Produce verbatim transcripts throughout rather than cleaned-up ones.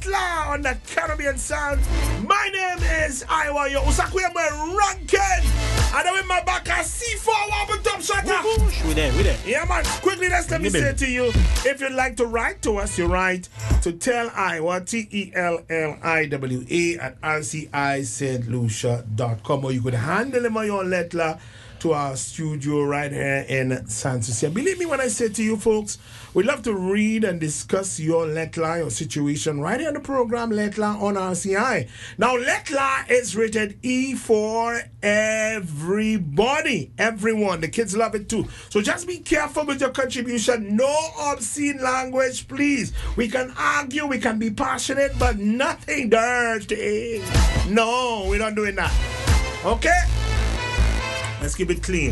Letla on the Caribbean sound. My name is Iwa Yo Usakweme Rankin. And I'm in my back at C four one top shutter. We there, we there. Yeah, man. Quickly, let's let me say to you, if you'd like to write to us, you write to Tell Iwa, T E L L I W A, at R C I Saint Lucia dot com, or you could handle them on your letter to our studio right here in San Lucia. Believe me when I say to you folks, we'd love to read and discuss your Letla, your situation right here on the program Letla on R C I. Now Letla is rated E for everybody, everyone. The kids love it too. So just be careful with your contribution. No obscene language, please. We can argue, we can be passionate, but nothing dirty. No, we're not doing that. Okay? Let's keep it clean.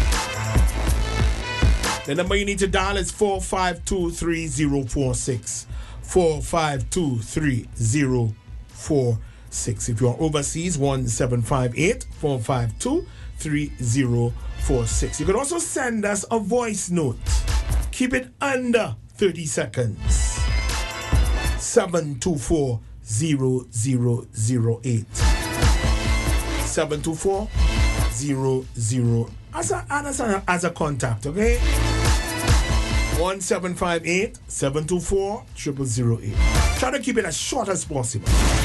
The number you need to dial is four five two, three zero four six. four five two, three zero four six. If you're overseas, one seven five eight, four five two, three zero four six. You can also send us a voice note. Keep it under thirty seconds. seven two four, zero zero zero eight. seven two four, zero zero as a, as a, as a contact, okay? one seven five eight, seven two four, zero zero zero eight. Try to keep it as short as possible.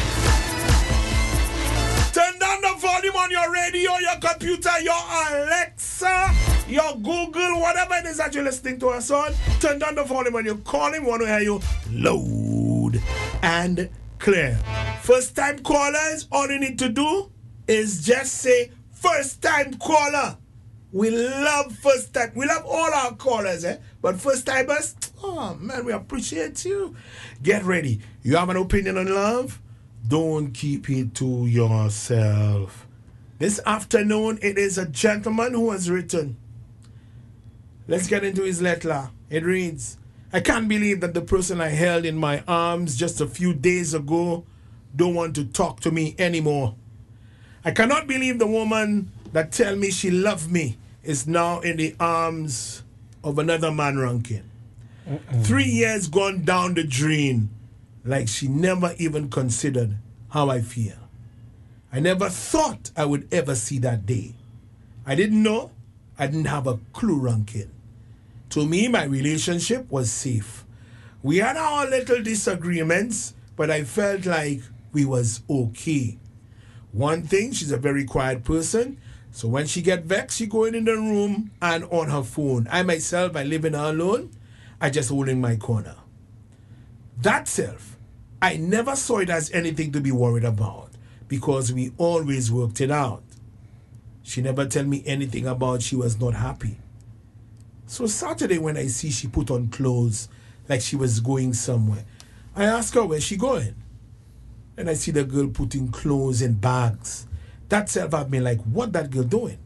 Turn down the volume on your radio, your computer, your Alexa, your Google, whatever it is that you're listening to us on. Turn down the volume when you're calling. We want to hear you loud and clear. First time callers, all you need to do is just say first time caller. We love first time. We love all our callers, eh? But first timers, oh man, we appreciate you. Get ready. You have an opinion on love? Don't keep it to yourself. This afternoon, it is a gentleman who has written. Let's get into his letter. It reads, I can't believe that the person I held in my arms just a few days ago don't want to talk to me anymore. I cannot believe the woman that tell me she loved me is now in the arms of another man ranking. Uh-uh. Three years gone down the drain, like she never even considered how I feel. I never thought I would ever see that day. I didn't know. I didn't have a clue ranking. To me, my relationship was safe. We had our little disagreements, but I felt like we was okay. One thing, she's a very quiet person. So when she get vexed, she go in, in the room and on her phone. I myself, I live in her alone. I just hold in my corner. That self, I never saw it as anything to be worried about because we always worked it out. She never tell me anything about she was not happy. So Saturday when I see she put on clothes like she was going somewhere, I ask her where she going. And I see the girl putting clothes in bags. That self had me like, what that girl doing?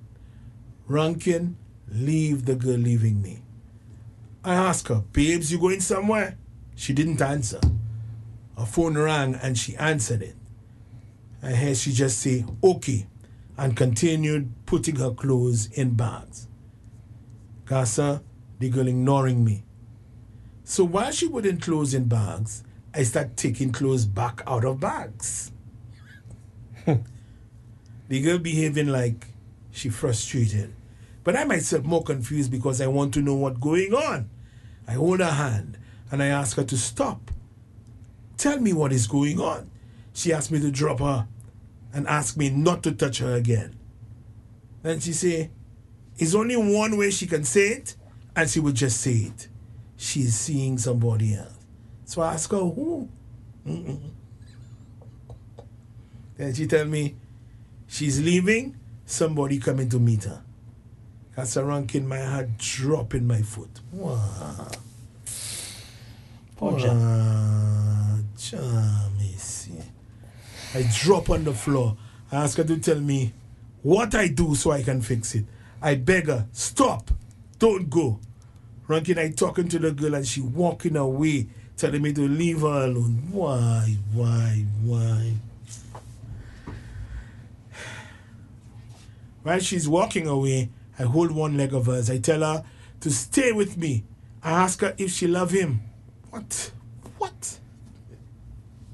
Rankin, leave the girl leaving me. I asked her, babes, you going somewhere? She didn't answer. Her phone rang and she answered it. I heard she just say, okay, and continued putting her clothes in bags. Casa, the girl ignoring me. So while she putting clothes in bags, I start taking clothes back out of bags. The girl behaving like she frustrated. But I myself more confused because I want to know what's going on. I hold her hand and I ask her to stop. Tell me what is going on. She asked me to drop her and asked me not to touch her again. Then she say, it's only one way she can say it, and she would just say it. She's seeing somebody else. So I ask her, who? Mm-mm. Then she tell me, she's leaving, somebody coming to meet her. That's a ranking, my heart drop in my foot. Wow. Poor wow. I drop on the floor. I ask her to tell me what I do so I can fix it. I beg her, stop, don't go. Rankin, I talking to the girl and she walking away, telling me to leave her alone. Why, why, why? While she's walking away, I hold one leg of hers. I tell her to stay with me. I ask her if she love him. What? What?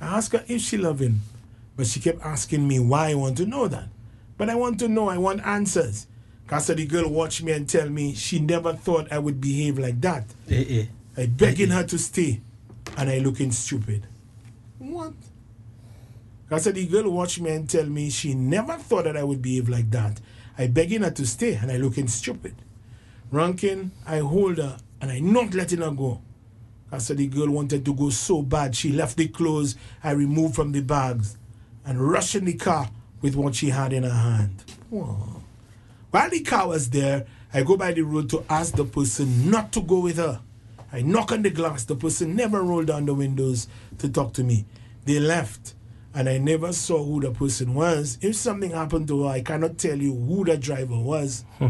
I asked her if she loved him, but she kept asking me why I want to know that. But I want to know, I want answers. Because the girl watched me and tell me she never thought I would behave like that. Eh, eh. I begging eh, her to stay, and I looking stupid. What? Because the girl watched me and tell me she never thought that I would behave like that. I begging her to stay, and I looking stupid. Rankin, I hold her, and I not letting her go. Because the girl wanted to go so bad, she left the clothes I removed from the bags and rushed in the car with what she had in her hand. Whoa. While the car was there, I go by the road to ask the person not to go with her. I knock on the glass. The person never rolled down the windows to talk to me. They left, and I never saw who the person was. If something happened to her, I cannot tell you who the driver was. Hmm.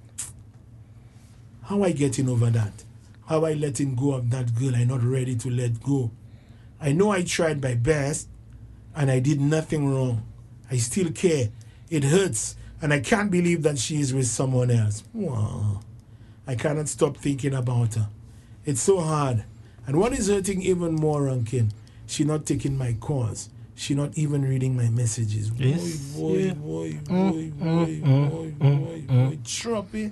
How I getting over that? How I letting go of that girl I'm not ready to let go? I know I tried my best, and I did nothing wrong. I still care. It hurts, and I can't believe that she is with someone else. Wow. I cannot stop thinking about her. It's so hard. And what is hurting even more, Rankin, she not taking my calls. She not even reading my messages. Yes. Boy, boy, Yeah. boy, Mm, boy, mm, boy, mm, boy, mm, boy, mm. boy, Troppy.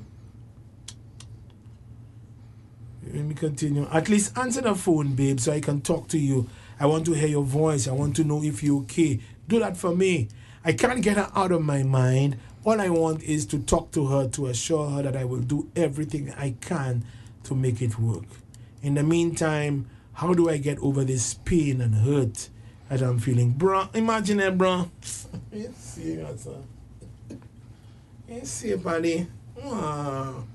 Let me continue. At least answer the phone, babe, so I can talk to you. I want to hear your voice. I want to know if you're okay. Do that for me. I can't get her out of my mind. All I want is to talk to her, to assure her that I will do everything I can to make it work. In the meantime, how do I get over this pain and hurt that I'm feeling? Bro, imagine it, bro. You see that, sir? You see, buddy? Oh.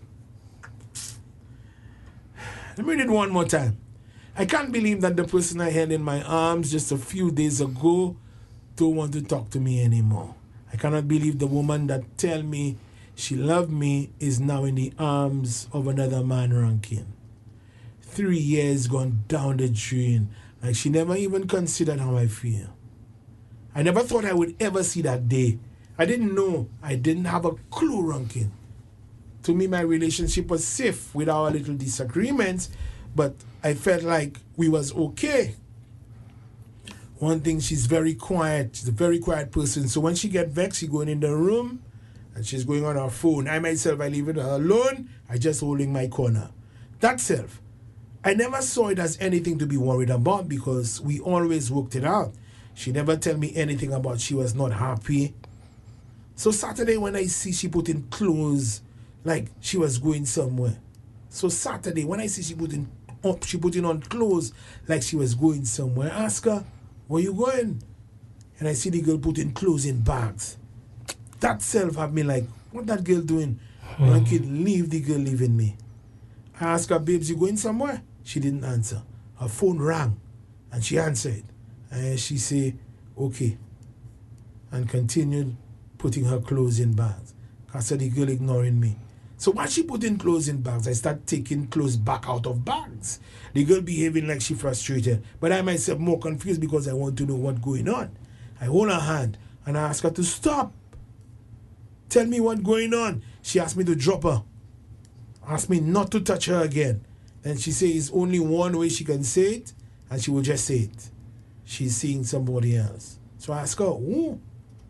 Let me read it one more time. I can't believe that the person I held in my arms just a few days ago don't want to talk to me anymore. I cannot believe the woman that tell me she loved me is now in the arms of another man, Rankin. Three years gone down the drain, like she never even considered how I feel. I never thought I would ever see that day. I didn't know. I didn't have a clue, Rankin. To me, my relationship was safe with our little disagreements, but I felt like we was okay. One thing, she's very quiet. She's a very quiet person. So when she get vexed, she going in the room and she's going on her phone. I myself, I leave it her alone. I just holding my corner. That self. I never saw it as anything to be worried about because we always worked it out. She never tell me anything about she was not happy. So Saturday when I see she put in clothes like she was going somewhere. So Saturday when I see she put in up, she put in on clothes like she was going somewhere. I ask her, where you going? And I see the girl putting clothes in bags. That self have me like, what that girl doing? Mm. One kid, leave the girl leaving me. I asked her, babes, you going somewhere? She didn't answer. Her phone rang and she answered. And she said, okay. And continued putting her clothes in bags. I said the girl ignoring me. So while she putting clothes in bags, I start taking clothes back out of bags. The girl behaving like she frustrated. But I myself more confused because I want to know what's going on. I hold her hand and I ask her to stop. Tell me what's going on. She asked me to drop her. Asked me not to touch her again. And she says it's only one way she can say it, and she will just say it. She's seeing somebody else. So I ask her, who?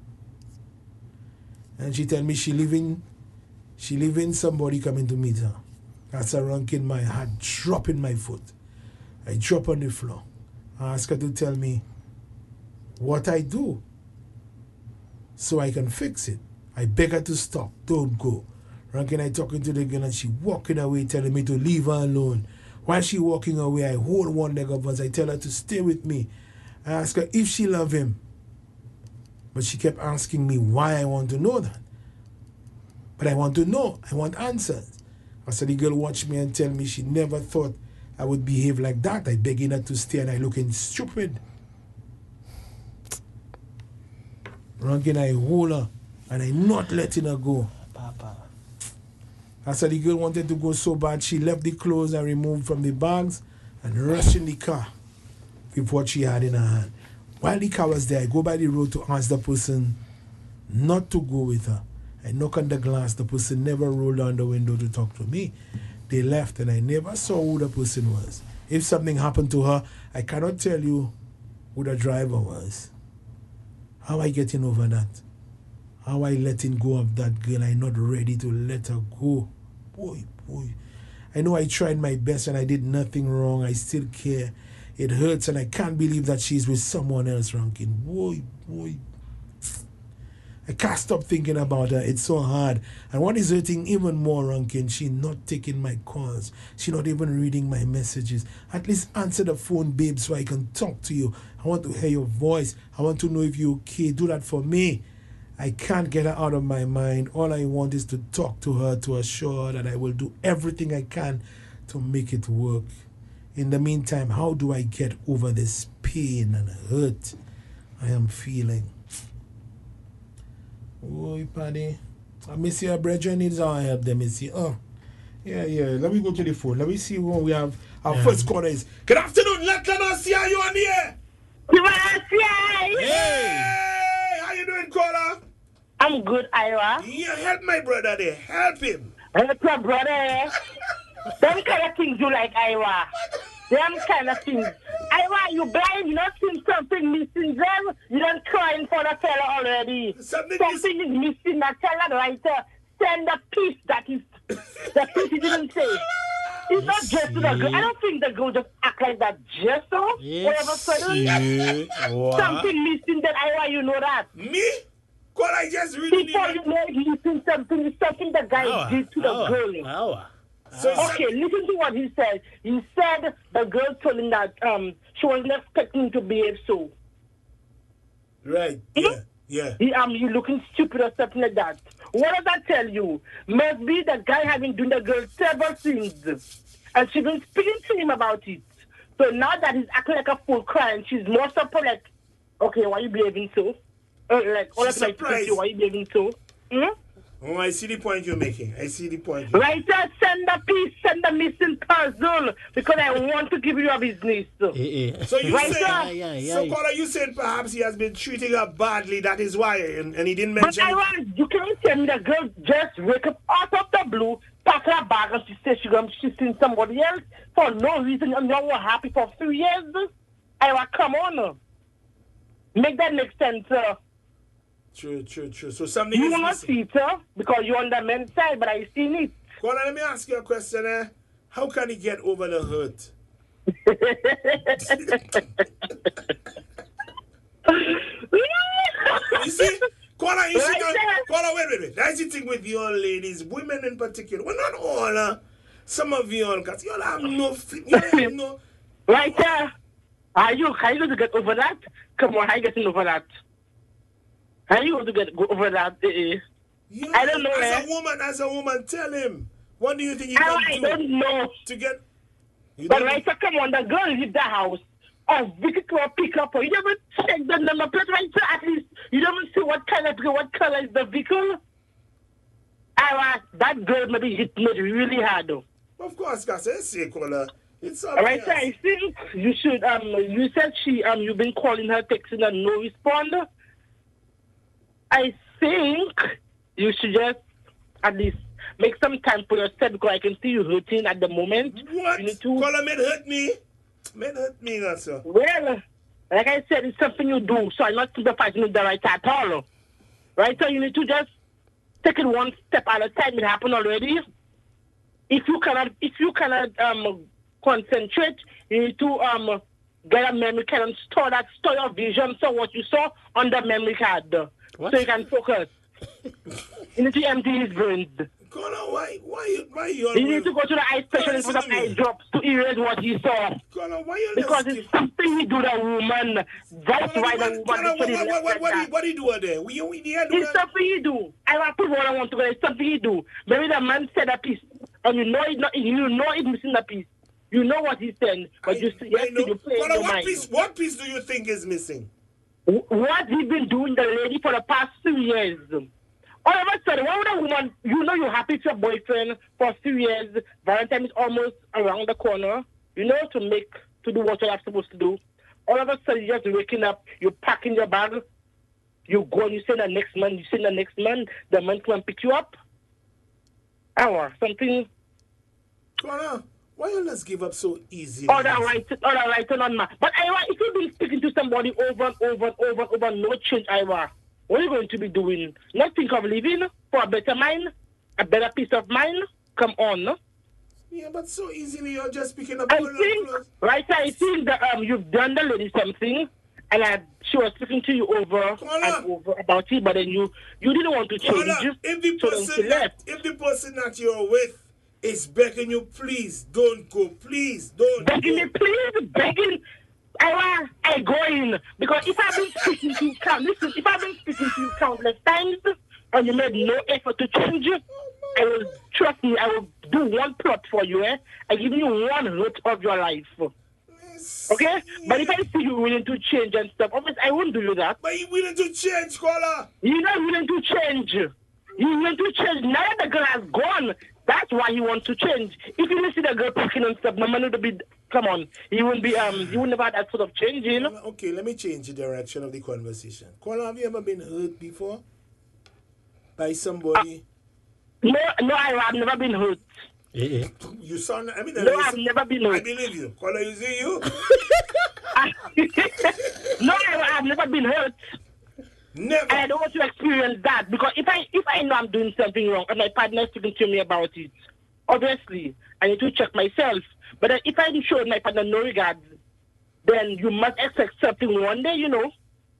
And she tell me she leaving, she leaving somebody coming to meet her. That's a Rankin, my heart drop in my foot. I drop on the floor. I ask her to tell me what I do so I can fix it. I beg her to stop. Don't go. Rankin, I talking to the girl and she walking away telling me to leave her alone. While she walking away, I hold one leg of hers. I tell her to stay with me. I ask her if she love him. But she kept asking me why I want to know that. But I want to know. I want answers. I said the girl watched me and tell me she never thought I would behave like that. I begging her to stay and I looking stupid. Rankin, I hold her and I not letting her go. Papa. I said the girl wanted to go so bad she left the clothes I removed from the bags and rushed in the car with what she had in her hand. While the car was there, I go by the road to ask the person not to go with her. I knock on the glass. The person never rolled down the window to talk to me. They left and I never saw who the person was. If something happened to her, I cannot tell you who the driver was. How I getting over that? How I letting go of that girl? I'm not ready to let her go. Boy, boy. I know I tried my best and I did nothing wrong. I still care. It hurts and I can't believe that she's with someone else, Rankin. Boy, boy. I can't stop thinking about her. It's so hard. And what is hurting even more, Rankin, she not taking my calls. She not even reading my messages. At least answer the phone, babe, so I can talk to you. I want to hear your voice. I want to know if you're okay. Do that for me. I can't get her out of my mind. All I want is to talk to her, to assure her that I will do everything I can to make it work. In the meantime, how do I get over this pain and hurt I am feeling? Oh, Paddy. I miss your brethren needs our help. Let me see. Oh, yeah, yeah. Let me go to the phone. Let me see who we have. Our yeah. first caller is. Good afternoon. Let us see how you on here. Hey. Hey. How you doing, caller? I'm good, Ira. Yeah, help my brother there. Help him. Help your brother. Them kind of things you like, Ira. Them kind of things. Ira, you blind, you not seen something missing there. You don't crying for the fella already. Something, something is missing. Now tell that writer, send the piece that is, the piece he didn't say. It's not just to the girl. I don't think the girl just act like that just so. All of a sudden, something missing that Ira, you know that. Me? God, I just really Before you know it, you think something, it's something the guy Hour, did to the hour, girl. Hour. So, okay, listen to what he said. He said the girl told him that um she wasn't expecting him to behave so. Right. Yeah. Yeah. He, um, you looking stupid or something like that. What does that tell you? Must be the guy having done the girl several things, and she's been speaking to him about it. So now that he's acting like a fool crying, she's more surprised. Like, okay, why you behaving so? Uh, like, all of like, why you behaving so? Hmm? Oh, I see the point you're making. I see the point. You're right there, send the piece, send the missing puzzle, because I want to give you a business. Eh, eh. So you right say, there. Yeah, yeah, so yeah. Caller, you said perhaps he has been treating her badly. That is why, and, and he didn't mention. But I want, you can't tell me the girl just wake up out of the blue, pack her bag, and she says she gonna she's seen somebody else for no reason, and you were happy for three years. I want, come on, make that make sense, sir. True, true, true. So something you is will not missing. see it, sir, because you're on the men's side, but I seen it. Caller, let me ask you a question. Eh? How can he get over the hurt? You see, Caller, you see, Right Caller, wait, wait, wait. That's the thing with you all ladies, women in particular. Well, not all, uh, some of you all, because you all have no, you all have no. Right there. Are you, are you going to get over that? Come on, how are you getting over that? How are you going to get go over that? Uh, Yeah, I don't know. As eh? a woman, as a woman, tell him. What do you think he I, can I do don't know. to get? You But don't right, so come on, the girl leave the house. Oh, Vicky to a pick up her. You never check the number plate, right? So at least you don't see what kind of what color is the vehicle. I want that girl maybe hit me really hard though. Of course, because I say, Caller, it's All right, so I think you should. Um, you said she um, you've been calling her, texting her, no responder. I think you should just at least make some time for yourself because I can see you hurting at the moment. What? You need to, Caller, may hurt me. May hurt me, that's sir. well, like I said, it's something you do, so I'm not sympathizing with the right at all. Right, so you need to just take it one step at a time. It happened already. If you cannot, if you cannot um, concentrate, you need to um, get a memory card and store that, store your vision, so what you saw on the memory card. What? So you can focus. You need to empty his brains. Caller, why, why, why you You need to go to the eye specialist with some eye drops to erase what he saw. Caller, why you Because just it's something he do the woman. That's Caller, why what, the woman Caller, what, actually what, left what, like what, that. what do you do there? We, we, we, do It's that? something he do. I want to put what I want to go. It's something he do. Maybe the man said a piece, and you know it. Not, you know it missing a piece. You know what he said, but I, you see, yes, I know. you play in Caller, your what mind. piece, what piece do you think is missing? What he been doing the lady for the past two years. All of a sudden, why would a woman, you know you're happy with your boyfriend for two years, Valentine is almost around the corner, you know, to make, to do what you're supposed to do. All of a sudden, you're just waking up, you're packing your bag, you go and you say the next month, you say the next month, the man come and pick you up. Hour, something. Caller, Why you let's give up so easy? All that right, all that right on man. But Ira, if you've been speaking to somebody over and over and over and over, no change, Ira, what are you going to be doing? Not think of living for a better mind, a better peace of mind? Come on, no? Yeah, but so easily you're just picking up I all think, clothes. right, I think that um, you've done the lady something, and I, she was speaking to you over Caller. and over about it, but then you, you didn't want to change. Caller, if the so then she person that, left. if the person that you're with is begging you, please don't go, please don't Begging go. me, please, begging. I want, I go in. Because if I've been speaking to you, count, listen, if I've been speaking to you countless times, and you made no effort to change it, I will, trust me, I will do one plot for you, eh? I give you one hurt of your life. Okay? But if I see you willing to change and stuff, obviously I won't do you that. But you willing to change, caller? You're not willing to change. You're willing to change. Now that the girl has gone, that's why you want to change. If you see the girl packing and stuff, my man would be, come on, you wouldn't be, um, you wouldn't have had that sort of change, you know? Okay, let me change the direction of the conversation. Caller, have you ever been hurt before? By somebody? Uh, no, no, I, I've never been hurt. Eh, eh. You sound, I mean, No, I've never been hurt. I believe you. Caller, you see you? No, I, I've never been hurt. Never. And I don't want to experience that because if I if I know I'm doing something wrong and my partner is speaking to me about it, obviously I need to check myself. But then if I show my partner no regard, then you must expect something one day, you know.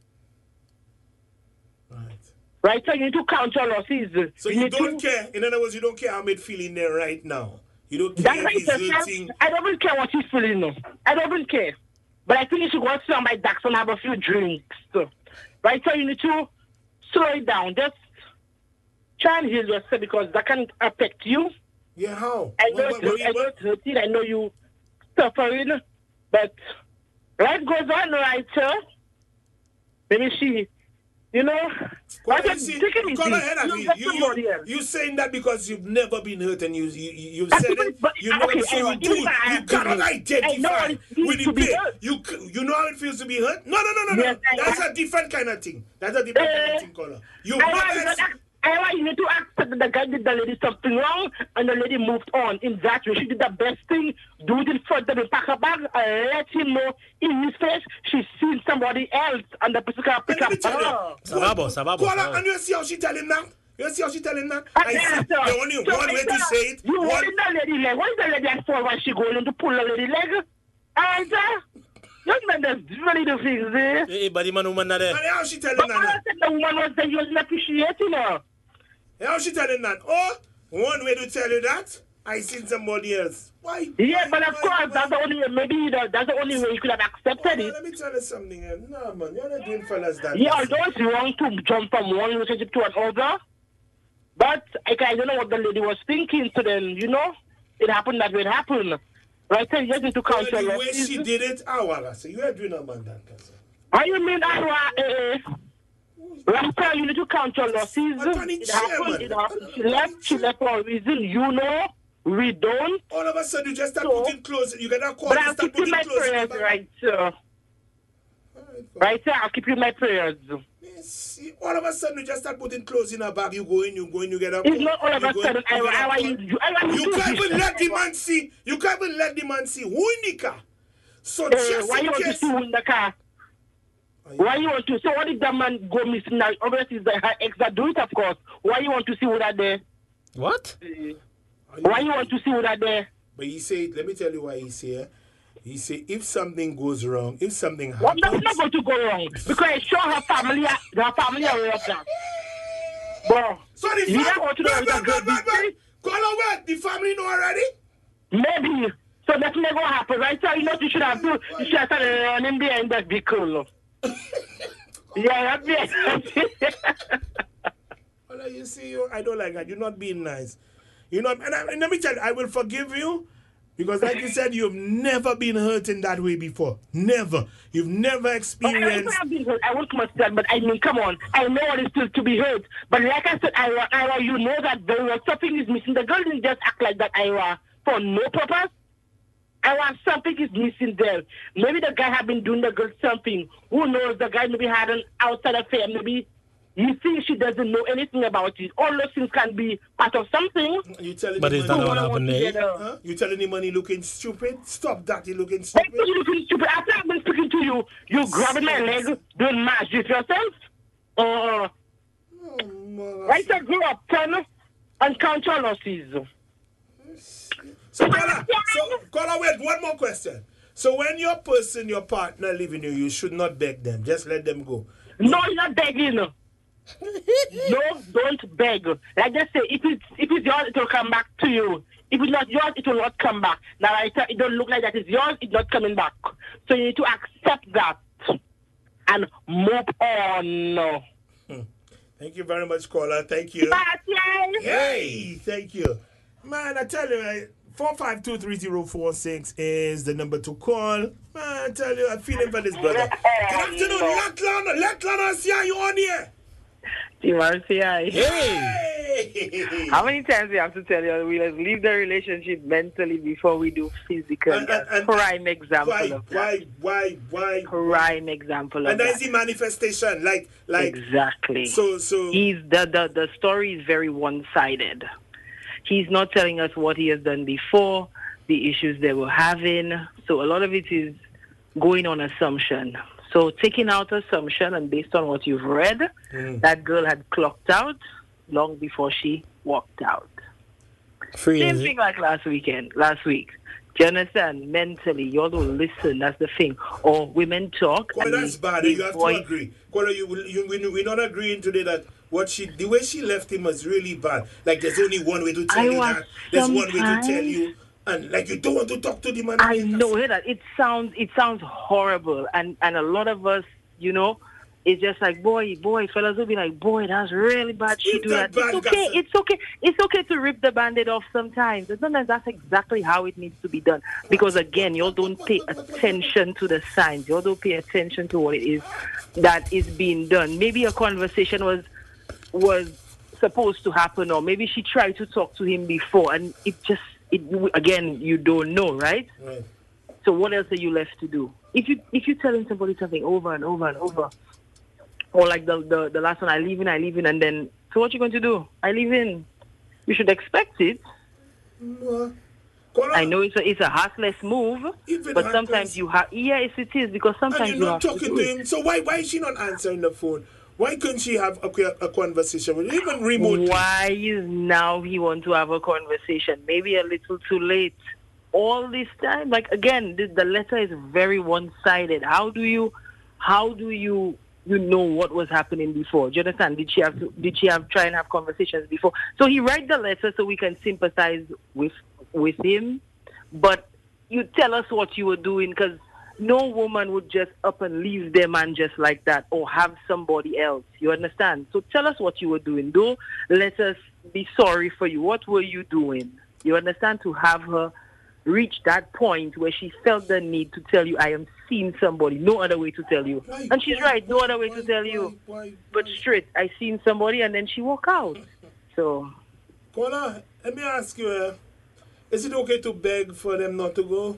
Right. Right, so you need to count your losses. So you, need don't to, care. In other words, you don't care how I'm feeling there right now. You don't care That's if right, he's sir. hurting. I don't even care what he's feeling. No. I don't even care. But I think you should go sit on my decks and have a few drinks. Right, so you need to slow it down. Just try and heal yourself because that can affect you. Yeah, how? I know, What- what- it's, I know what- it's hurting. I know you suffering. But life goes on, right, sir? Maybe she, you know, Caller, I you just see, take it easy. caller, head You at me. get You, somebody you, else. you saying that because you've never been hurt and you you, you you've That's said because- it. but- You know okay, so I know, you do. even if I You have cannot been hurt, I know identify how it feels with the to be pain. hurt. You c- you know how it feels to be hurt? No, no, no, no, Yes, no. I- That's I- a different kind of thing. That's a different kind Eh, of thing, caller. You I not want, you, ex- to act- I want you to accept that the guy did the lady something wrong and the lady moved on. In that way, she did the best thing, do it in front of him, pack her bag, and let him know in his face she's seen somebody else and the person can And pick let me up tell you, her. Ça va bon, ça va bon, ça caller, va. and you see how she tell him that? You see how she tell him that? Uh, I yeah, see. sir. The only So one way is to that- say it. You one- holding the lady leg. What is the lady at for when she going to pull the lady leg? And uh, young man does really the things there. Eh, eh, body man, woman, not there. And how she tell him But I that? said the woman was there, you wasn't appreciating her. How she tell him that? Oh, one way to tell you that, I seen somebody else. Why? Yeah, why- but of why- course, why- that's the only way, maybe you know, that's the only way you could have accepted Oh, it. let me tell you something. eh. No, man, you're not doing fellas that. Yeah, although it's wrong to jump from one relationship to another, but I, I don't know what the lady was thinking, so then, you know, it happened that way it happened. Right, so you just need to Well, count your the way losses. she did it, I want to say, you are doing a man that. Cousin. How you mean, Arwa, eh, eh? Rasta, you need to count your losses. Attorney It happened, Chairman. it happened. She left, she left for a reason. You know, we don't. All of a sudden, you just start So- putting clothes. You get that call, But you I'll start keep you putting my clothes. in prayers, the bag. right, sir. All right, Right, sir, I'll keep you my prayers. Yes. All of a sudden, you just start putting clothes in a bag. You go in, you go in, you get a It's call. not all of you a go in, sudden. I, you get a I, I, call. you, I, I, You can't even let the man see. You can't even let the man see. Who Nika? So Uh, just why in you want to case. see who in the car? Why you want to? So what if that man go missing now? Obviously, it's the her ex that do it, of course. Why you want to see who that there? What? Why you want to see who that there? But he said, let me tell you why he say. He say, if something goes wrong, if something What happens, that's not going to go wrong because I show her family, her family aware of that. But so the you fam- don't want to know wait, that wait, wait, girl wait, wait. Call her wait. The family know already? maybe. So that's not going to happen, right? So you know what you should have done? You should have started running behind that vehicle. Yeah, that's it. Well, you see, you, I don't like that. You're not being nice. You're not, and, I, and let me tell you, I will forgive you because, like you said, you've never been hurt in that way before. Never. You've never But I, experienced. have been hurt. I won't come that, but I mean, come on. I know what it's still to be hurt. But like I said, Ira, Ira, you know that very well something is missing. The girl didn't just act like that, Ira, for no purpose. Ira, something is missing there. Maybe the guy had been doing the girl something. Who knows? The guy maybe had an outside affair. Maybe You see, she doesn't know anything about it. All those things can be part of something. You telling But him is that money, what happened there? huh? You telling him money looking stupid? Stop that, he looking Why stupid. are you looking stupid? After I've been speaking to you, you grabbing my leg, doing magic yourself? Uh, Oh, man. right there, grow up, son, and count your losses. So, caller, so, caller, wait, one more question. So, when your person, your partner leaving you, you should not beg them. Just let them go. No, you're not begging. No, don't beg. Like they say, if it's if it's yours, it will come back to you. If it's not yours, it will not come back. Now, right, it don't look like that it's yours. It's not coming back. So you need to accept that and move on. Hmm. Thank you very much, caller. Thank you. Bye. Hey, thank you. Man, I tell you, right, four five two three zero four six is the number to call. Man, I tell you, I'm feeling for this brother. Good afternoon, Latlan. Latlan, I see you on here. Hey. Hey! How many times we have to tell you we must leave the relationship mentally before we do physical? And- and- and- Prime example Why, of that. why, why, why? Prime example of And that's that. the manifestation, like, like. Exactly. So, so. He's the, the the story is very one-sided. He's not telling us what he has done before, the issues they were having. So a lot of it is going on assumption. So taking out assumption and based on what you've read, Mm. that girl had clocked out long before she walked out. Free Same is thing it? like last weekend, last week. Do you understand? Mentally, you all don't listen. That's the thing. Or women talk. Well, and that's they- bad. they You have voice- to agree. Well, you, you, we, we're not agreeing today that what she, the way she left him was really bad. Like, there's only one way to tell I you was that. There's one way to tell sometimes- you. And, like, you don't want to talk to the man. I again. know that it sounds it sounds horrible, and and a lot of us, you know, it's just like boy, boy, fellas will be like, boy, that's really bad. She Rip do that that. It's band, okay. Gaston. It's okay. It's okay to rip the band-aid off sometimes. And sometimes that's exactly how it needs to be done. Because again, you all don't pay attention to the signs. You all don't pay attention to what it is that is being done. Maybe a conversation was was supposed to happen, or maybe she tried to talk to him before, and it just it again you don't know, right? Right. So what else are you left to do? If you if you're telling somebody something over and over and over, or like the the, the last one, I leave in, I leave in, and then so what you going to do? I leave in. You should expect it. Uh, Kola, I know it's a it's a heartless move, Even but heartless? sometimes you have yes it is because and sometimes you're you not have talking to, to do it. him. So why why is she not answering the phone? Why couldn't she have a, a conversation with him, even remotely? Why is now he want to have a conversation? Maybe a little too late. All this time, like again, the, the letter is very one-sided. How do you, how do you, you know what was happening before? Do you understand? Did she have, to, did she have try and have conversations before? So he write the letter so we can sympathize with with him, but you tell us what you were doing because no woman would just up and leave their man just like that or have somebody else. You understand? So tell us what you were doing. Don't let us be sorry for you. What were you doing? You understand? To have her reach that point where she felt the need to tell you, I am seeing somebody. No other way to tell you. Why, And she's why, right. No why, other way why, to tell why, you. Why, But why? straight, I seen somebody and then she walk out. So Kola, let me ask you, uh, is it okay to beg for them not to go?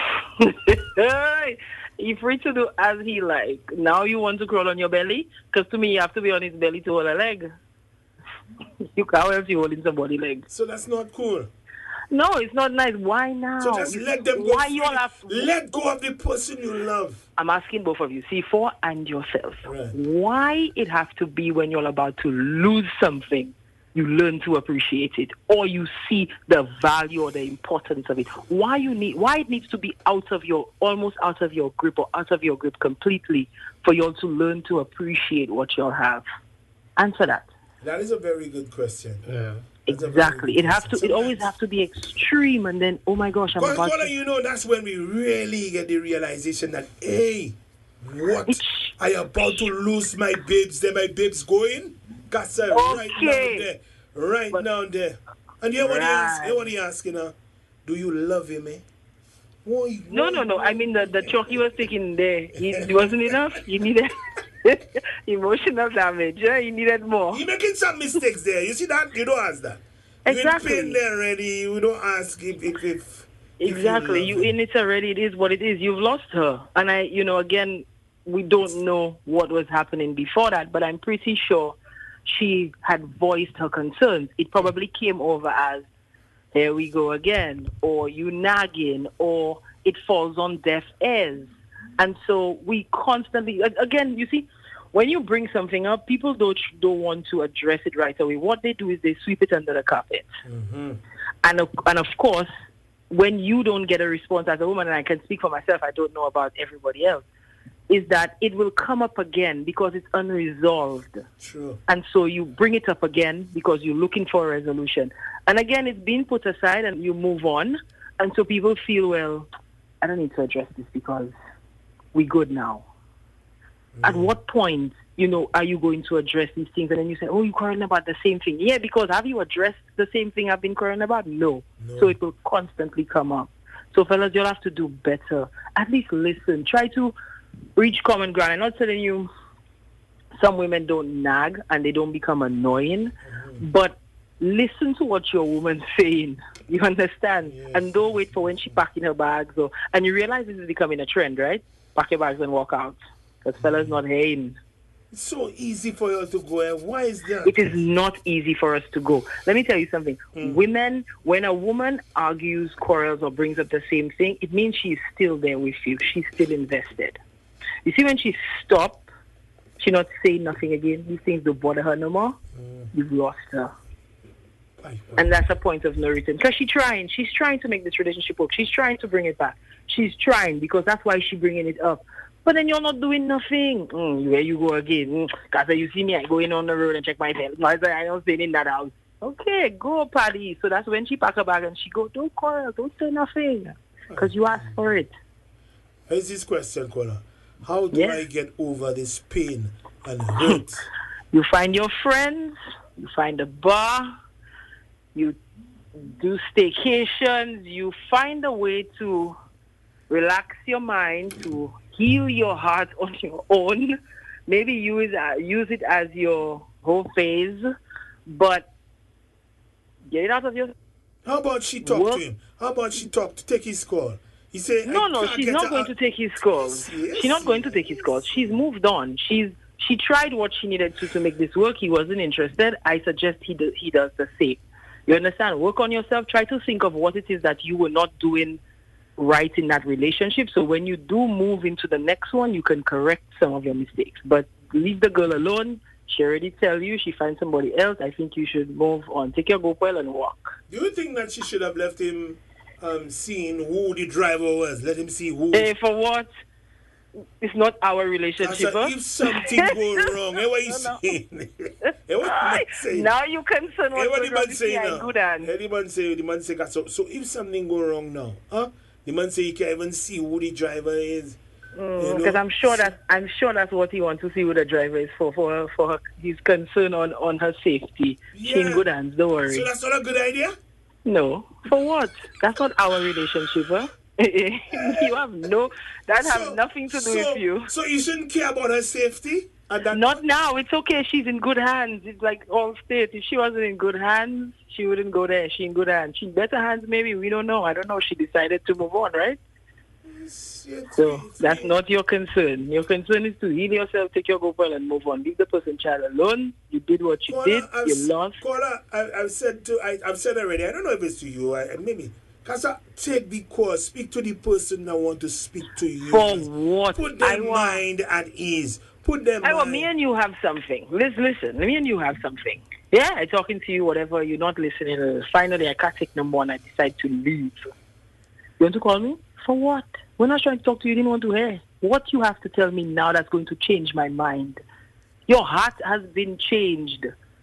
he's free to do as he like. Now you want to crawl on your belly? Because to me, you have to be on his belly to hold a leg. You can't else you holding somebody's leg. So that's not cool. No, it's not nice. Why now? So just let them go. Why you all freely. have to? Let go of the person you love. I'm asking both of you, C four and yourself. Right. Why it have to be when you're about to lose something, you learn to appreciate it, or you see the value or the importance of it? Why you need? Why it needs to be out of your, almost out of your grip or out of your grip completely for you all to learn to appreciate what you all have? Answer that. That is a very good question. Yeah. That's a very Exactly. good It has to. question. It always Sometimes- has to be extreme, and then oh my gosh, I'm Because, about Kola, to. you know, that's when we really get the realization that, hey, what? It's- I about to lose my babes. There my babes going? Casa, right now Okay. there. Right But- now there. And you know what he asks? Right. You know what he asking now? Do you love him, eh? Why, No, why- no, no. I mean, the, the chalk he was taking there, he, it wasn't enough. He needed emotional damage. Yeah? He needed more. He making some mistakes there. You see that? You don't ask that. Exactly. You in pain there already. You don't ask if if if. if Exactly. love You him. in it already. It is what it is. You've lost her. And I, you know, again, we don't know what was happening before that, but I'm pretty sure she had voiced her concerns. It probably came over as, here we go again, or you nagging, or it falls on deaf ears. And so we constantly, again, you see, when you bring something up, people don't don't want to address it right away. What they do is they sweep it under the carpet. Mm-hmm. And, of, and of course, when you don't get a response as a woman, and I can speak for myself, I don't know about everybody else, is that it will come up again because it's unresolved. True. And so you bring it up again because you're looking for a resolution. And again, it's being put aside and you move on. And so people feel, well, I don't need to address this because we're good now. At what point, you know, are you going to address these things? And then you say, oh, you're quarreling about the same thing. Yeah, because have you addressed the same thing I've been quarreling about? No. no. So it will constantly come up. So, fellas, you'll have to do better. At least listen. Try to reach common ground. I'm not telling you some women don't nag and they don't become annoying, mm-hmm. but listen to what your woman's saying. You understand? Yes. And don't wait for when she packing her bags. Or, and you realize this is becoming a trend, right? Pack your bags and walk out. Because fellas not hearing. It's so easy for you to go. Why is that? It is not easy for us to go. Let me tell you something. Mm. Women, when a woman argues, quarrels, or brings up the same thing, it means she's still there with you. She's still invested. You see, when she stops, she not saying nothing again. These things don't bother her no more. Mm. You've lost her. And that's a point of no return. Because she's trying. She's trying to make this relationship work. She's trying to bring it back. She's trying because that's why she's bringing it up. But then you're not doing nothing. Mm, where you go again? Because mm, you see me, I going on the road and check myself. I don't stay in that house. Okay, go, Paddy. So that's when she pack her bag and she go, don't quarrel, don't say nothing. Because you asked for it. Here's this question, caller. How do yes. I get over this pain and hurt? You find your friends, you find a bar, you do staycations, you find a way to relax your mind, to heal your heart on your own. Maybe use uh, use it as your whole phase, but get it out of your... How about she talk work? to him? How about she talk to take his call? He said, no, no, she's not going to take his calls. Yes, yes, she's not going to take his calls. She's moved on. She's She tried what she needed to to make this work. He wasn't interested. I suggest he, do, he does the same. You understand? Work on yourself. Try to think of what it is that you were not doing right in that relationship. So when you do move into the next one, you can correct some of your mistakes. But leave the girl alone. She already tell you she finds somebody else. I think you should move on. Take your GoPro and walk. Do you think that she should have left him um, seeing who the driver was? Let him see who... Hey, for what? It's not our relationship. Huh? If something go wrong, hey, what are you no, no. saying? Hey, what man saying? Now you concern what, hey, what the man say now? Good hand. Hey, the man say, the man say, so, so if something go wrong now, huh? The man say you can't even see who the driver is. Because mm, you know? I'm sure that I'm sure that's what he wants to see who the driver is for. For her, for her, his concern on, on her safety. Yeah. She in good hands. Don't worry. So that's not a good idea. No. For what? That's not our relationship, huh? You have no. That so, has nothing to do so, with you. So you shouldn't care about her safety. That not now. It's okay. She's in good hands. It's like all state. If she wasn't in good hands, she wouldn't go there. She's in good hands. She's in better hands. Maybe we don't know. I don't know. She decided to move on, right? Yes, yes, so yes, that's yes. not your concern. Your concern is to heal yourself, take your GoPro and move on. Leave the person child alone. You did what you Caller, did. I've, you lost. Caller, I, I've said to. I, I've said already. I don't know if it's to you. I, maybe. Casa, take the call. Speak to the person that want to speak to you. For what? Put their mind at ease. Put them. I want me and you have something. Listen, listen. Me and you have something. Yeah, I'm talking to you. Whatever. You're not listening. Finally, I can't take no more, and I decide to leave. You want to call me? For what? When I was trying to talk to you, you didn't want to hear. What you have to tell me now that's going to change my mind? Your heart has been changed.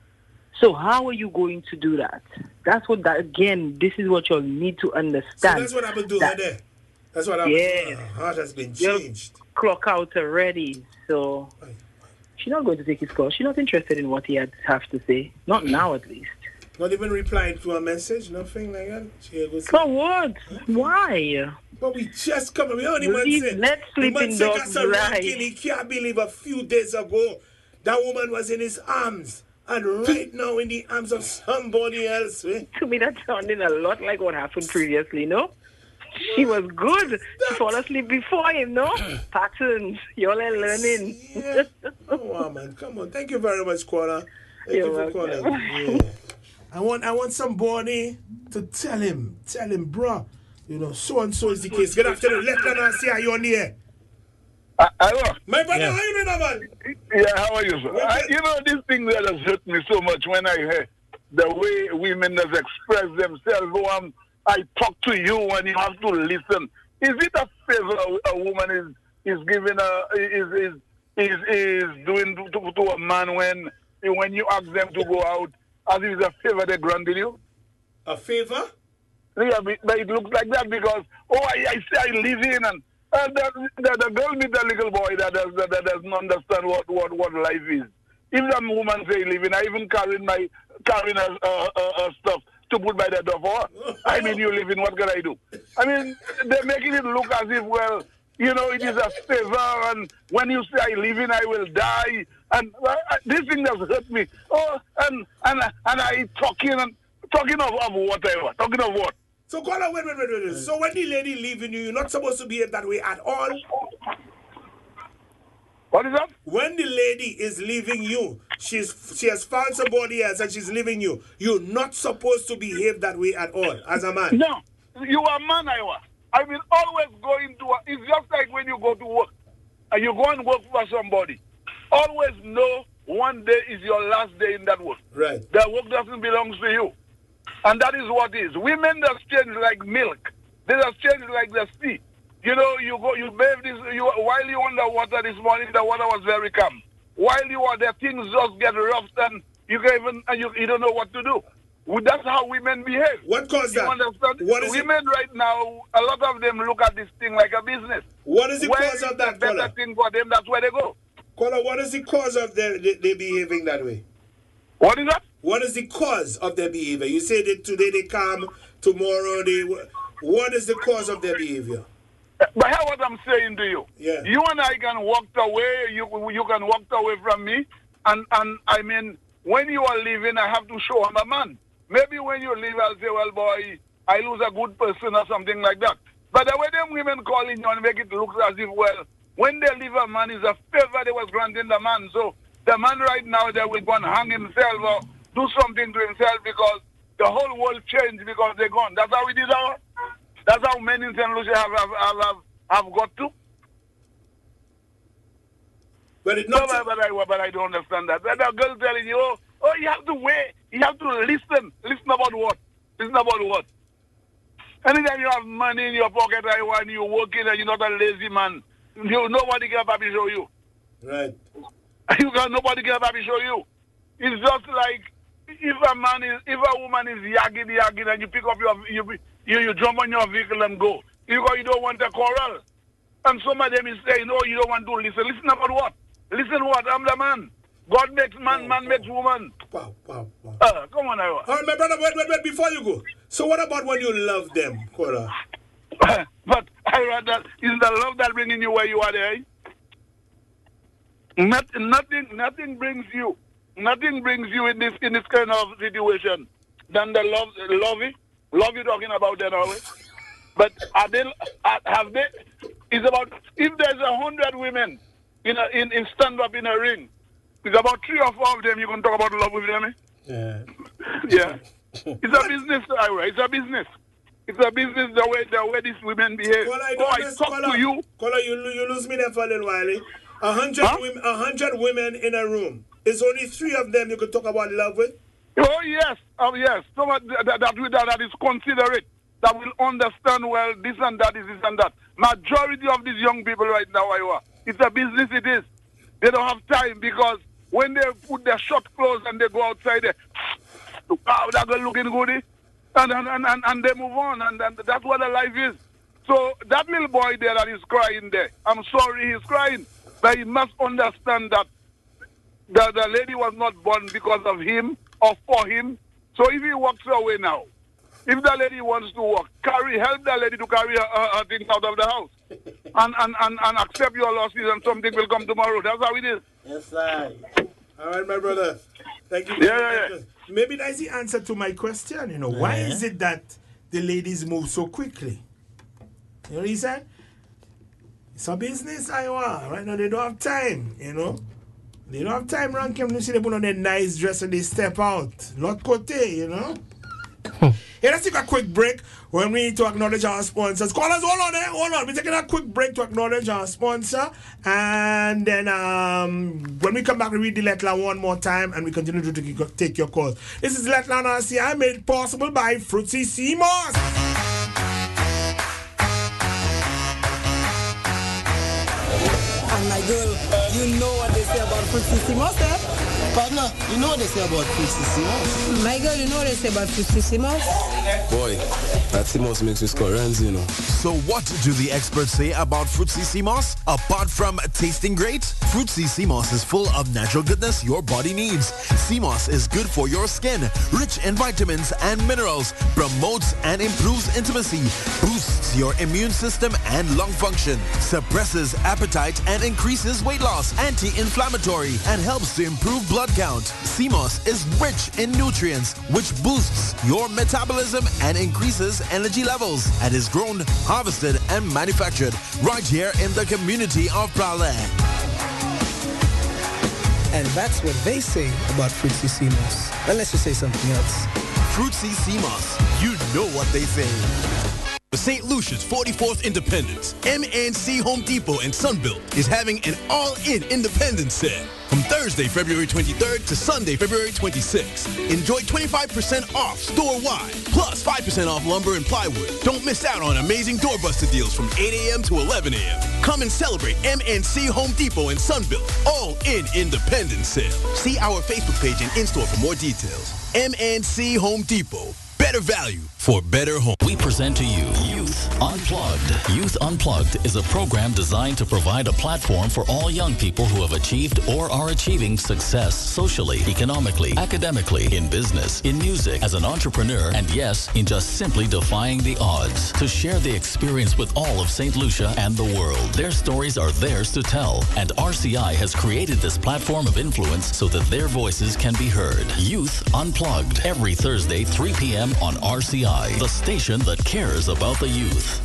So how are you going to do that? That's what, that, again, this is what you'll need to understand. So that's what happened to her there. That's what happened yeah, to her. Her heart has been changed. You'll clock out already. So she's not going to take his call. She's not interested in what he had have to say. Not now, at least. Not even replying to a message? Nothing like that? For what? Why? But we just come. We only man say, let's sleep in dogs right. He can't believe a few days ago that woman was in his arms. And right now in the arms of somebody else. Eh? To me, that's sounding a lot like what happened previously, no? She was good. She fall asleep before him, no? Patterns. Y'all are learning. Yeah. Oh, man, come on. Thank you very much, Quora. Thank You're you for welcome. calling. Yeah. I want I want somebody to tell him, tell him, bro, you know, so and so is the case. Good afternoon. Let them know see how you're on the air. Uh, hello. My brother, Yeah. how you doing, man? Yeah, how are you, sir? I, you know, this thing that has hurt me so much when I hear the way women just express themselves. Oh, I'm, I talk to you and you have to listen. Is it a favor a woman is is giving a is is is, is doing to, to, to a man when when you ask them to go out as if it's a favor they granted you? A favor? Yeah, but it looks like that because oh, I, I say I live in and. Uh, the, the, the girl meet the little boy that, does, that, that doesn't understand what, what, what life is. If the woman say living, I even carrying my carrying her, uh, uh, uh, stuff to put by the door for her. I mean, you living, what can I do? I mean, they're making it look as if, well, you know, it is a favor, and when you say I live in, I will die. And uh, this thing has hurt me. Oh, and and and I talking and talking of, of whatever, talking of what? So, caller, wait, wait, wait, wait, wait. So, when the lady leaving you, you're not supposed to behave that way at all? What is that? When the lady is leaving you, she's she has found somebody else and she's leaving you, you're not supposed to behave that way at all, as a man. No, you are a man, I was. I will always go into a, it's just like when you go to work and you go and work for somebody. Always know one day is your last day in that work. Right. That work doesn't belong to you. And that is what is. Women just change like milk. They just change like the sea. You know, you go, you bathe this, you, while you on the water this morning, the water was very calm. While you are there, things just get rough and you can even, and you, you don't know what to do. Well, that's how women behave. What caused You that? understand? What is women right now, a lot of them look at this thing like a business. What is the Where cause is of that, the better caller? thing for them, that's where they go. Caller, what is the cause of their they, they behaving that way? What is that? What is the cause of their behavior? You say that today they come, tomorrow they... What is the cause of their behavior? But hear what I'm saying to you. Yeah. You and I can walk away, you you can walk away from me, and, and I mean, when you are leaving, I have to show I'm a man. Maybe when you leave, I'll say, well, boy, I lose a good person or something like that. But the way them women calling you and make it look as if, well, when they leave a man, is a favor they was granting the man. So the man right now, they will go and hang himself or do something to himself because the whole world changed because they're gone. That's how it is our. That's how men in Saint Lucia have, have, have, have, have got to. But it's No, not... but, but, I, but I don't understand that. That girl telling you, oh, oh, you have to wait. You have to listen. Listen about what? Listen about what? Anytime you have money in your pocket, I want you working and you're not a lazy man. You, nobody can probably show you. Right. You can, nobody can probably show you. It's just like if a man is, if a woman is yagging, yagging, and you pick up your, you, you, you jump on your vehicle and go. You go, you don't want a quarrel. And some of them is saying, no, you don't want to listen. Listen about what? Listen what? I'm the man. God makes man, man makes woman. Wow, wow, wow. Uh, come on, Iowa. All right, my brother, wait, wait, wait, before you go. So what about when you love them, Cora? But I rather, is the love that bringing you where you are there? Not, nothing, nothing brings you, nothing brings you in this in this kind of situation than the love, love it, love you talking about that always. But are they, are, have they? It's about if there's a hundred women in a, in, in stand up in a ring, it's about three or four of them you can talk about love with them. Eh? Yeah. Yeah, it's a business, Ira. It's a business. It's a business the way the way these women behave. Well, I oh, I don't talk Caller, to you. Caller, you, lo- you lose me there for a little while. Eh? A hundred Huh? women, a hundred women in a room. It's only three of them you could talk about love with. Oh yes, oh yes. So that that, that, that, that is considerate. That will understand well. This and that is this and that. Majority of these young people right now, Iowa, it's a business. It is. They don't have time because when they put their short clothes and they go outside, they, wow, that girl looking good, eh? and, and and and and they move on, and, and that's what the life is. So that little boy there that is crying there, I'm sorry he's crying, but he must understand that the, the lady was not born because of him or for him. So if he walks away now, if the lady wants to walk, carry, help the lady to carry her, her, her things out of the house, and, and, and, and accept your losses, and something will come tomorrow. That's how it is. Yes, sir. All right, my brother. Thank you. Yeah, yeah, yeah. Maybe that's the answer to my question. You know, why Yeah. is it that the ladies move so quickly? You know what he said? It's a business, I want. Right now, they don't have time, you know. They don't have time, Rankin. You see they put on their nice dress and they step out. Not cote, you know. Hey, let's take a quick break when we need to acknowledge our sponsors. Callers, hold on there, hold on. We're taking a quick break to acknowledge our sponsor. And then um, when we come back, we read the letter one more time and we continue to take, take your calls. This is Letter on R C I made possible by Fruitsy Sea Moss. And my girl, you know what they say about Fruitsy Sea Moss, eh? Partner, you know what they say about Fruitsy Sea Moss? My girl, you know what they say about Fruitsy Sea Moss? Boy, that sea moss makes me score runs, you know. So what do the experts say about Fruitsy Sea Moss? Apart from tasting great, Fruitsy Sea Moss is full of natural goodness your body needs. Sea moss is good for your skin, rich in vitamins and minerals, promotes and improves intimacy, boosts your immune system and lung function, suppresses appetite and increases weight loss, anti-inflammatory, and helps to improve blood count. Sea moss is rich in nutrients, which boosts your metabolism and increases energy levels, and is grown, harvested, and manufactured right here in the community of Praslin. And that's what they say about Fruitsy Sea Moss. Unless you say something else. Fruitsy Sea Moss. You know what they say. The Saint Lucia's forty-fourth Independence, M N C Home Depot and Sunbelt is having an all-in Independence sale. From Thursday, February twenty-third to Sunday, February twenty-sixth. Enjoy twenty-five percent off store-wide, plus five percent off lumber and plywood. Don't miss out on amazing doorbuster deals from eight a.m. to eleven a.m. Come and celebrate M N C Home Depot and Sunbelt, all in Independence sale. See our Facebook page and in-store for more details. M N C Home Depot. Better value for better home. We present to you Youth Unplugged. Youth Unplugged is a program designed to provide a platform for all young people who have achieved or are achieving success socially, economically, academically, in business, in music, as an entrepreneur, and yes, in just simply defying the odds. To share the experience with all of Saint Lucia and the world. Their stories are theirs to tell, and R C I has created this platform of influence so that their voices can be heard. Youth Unplugged, every Thursday, three p.m. on R C I, the station that cares about the youth.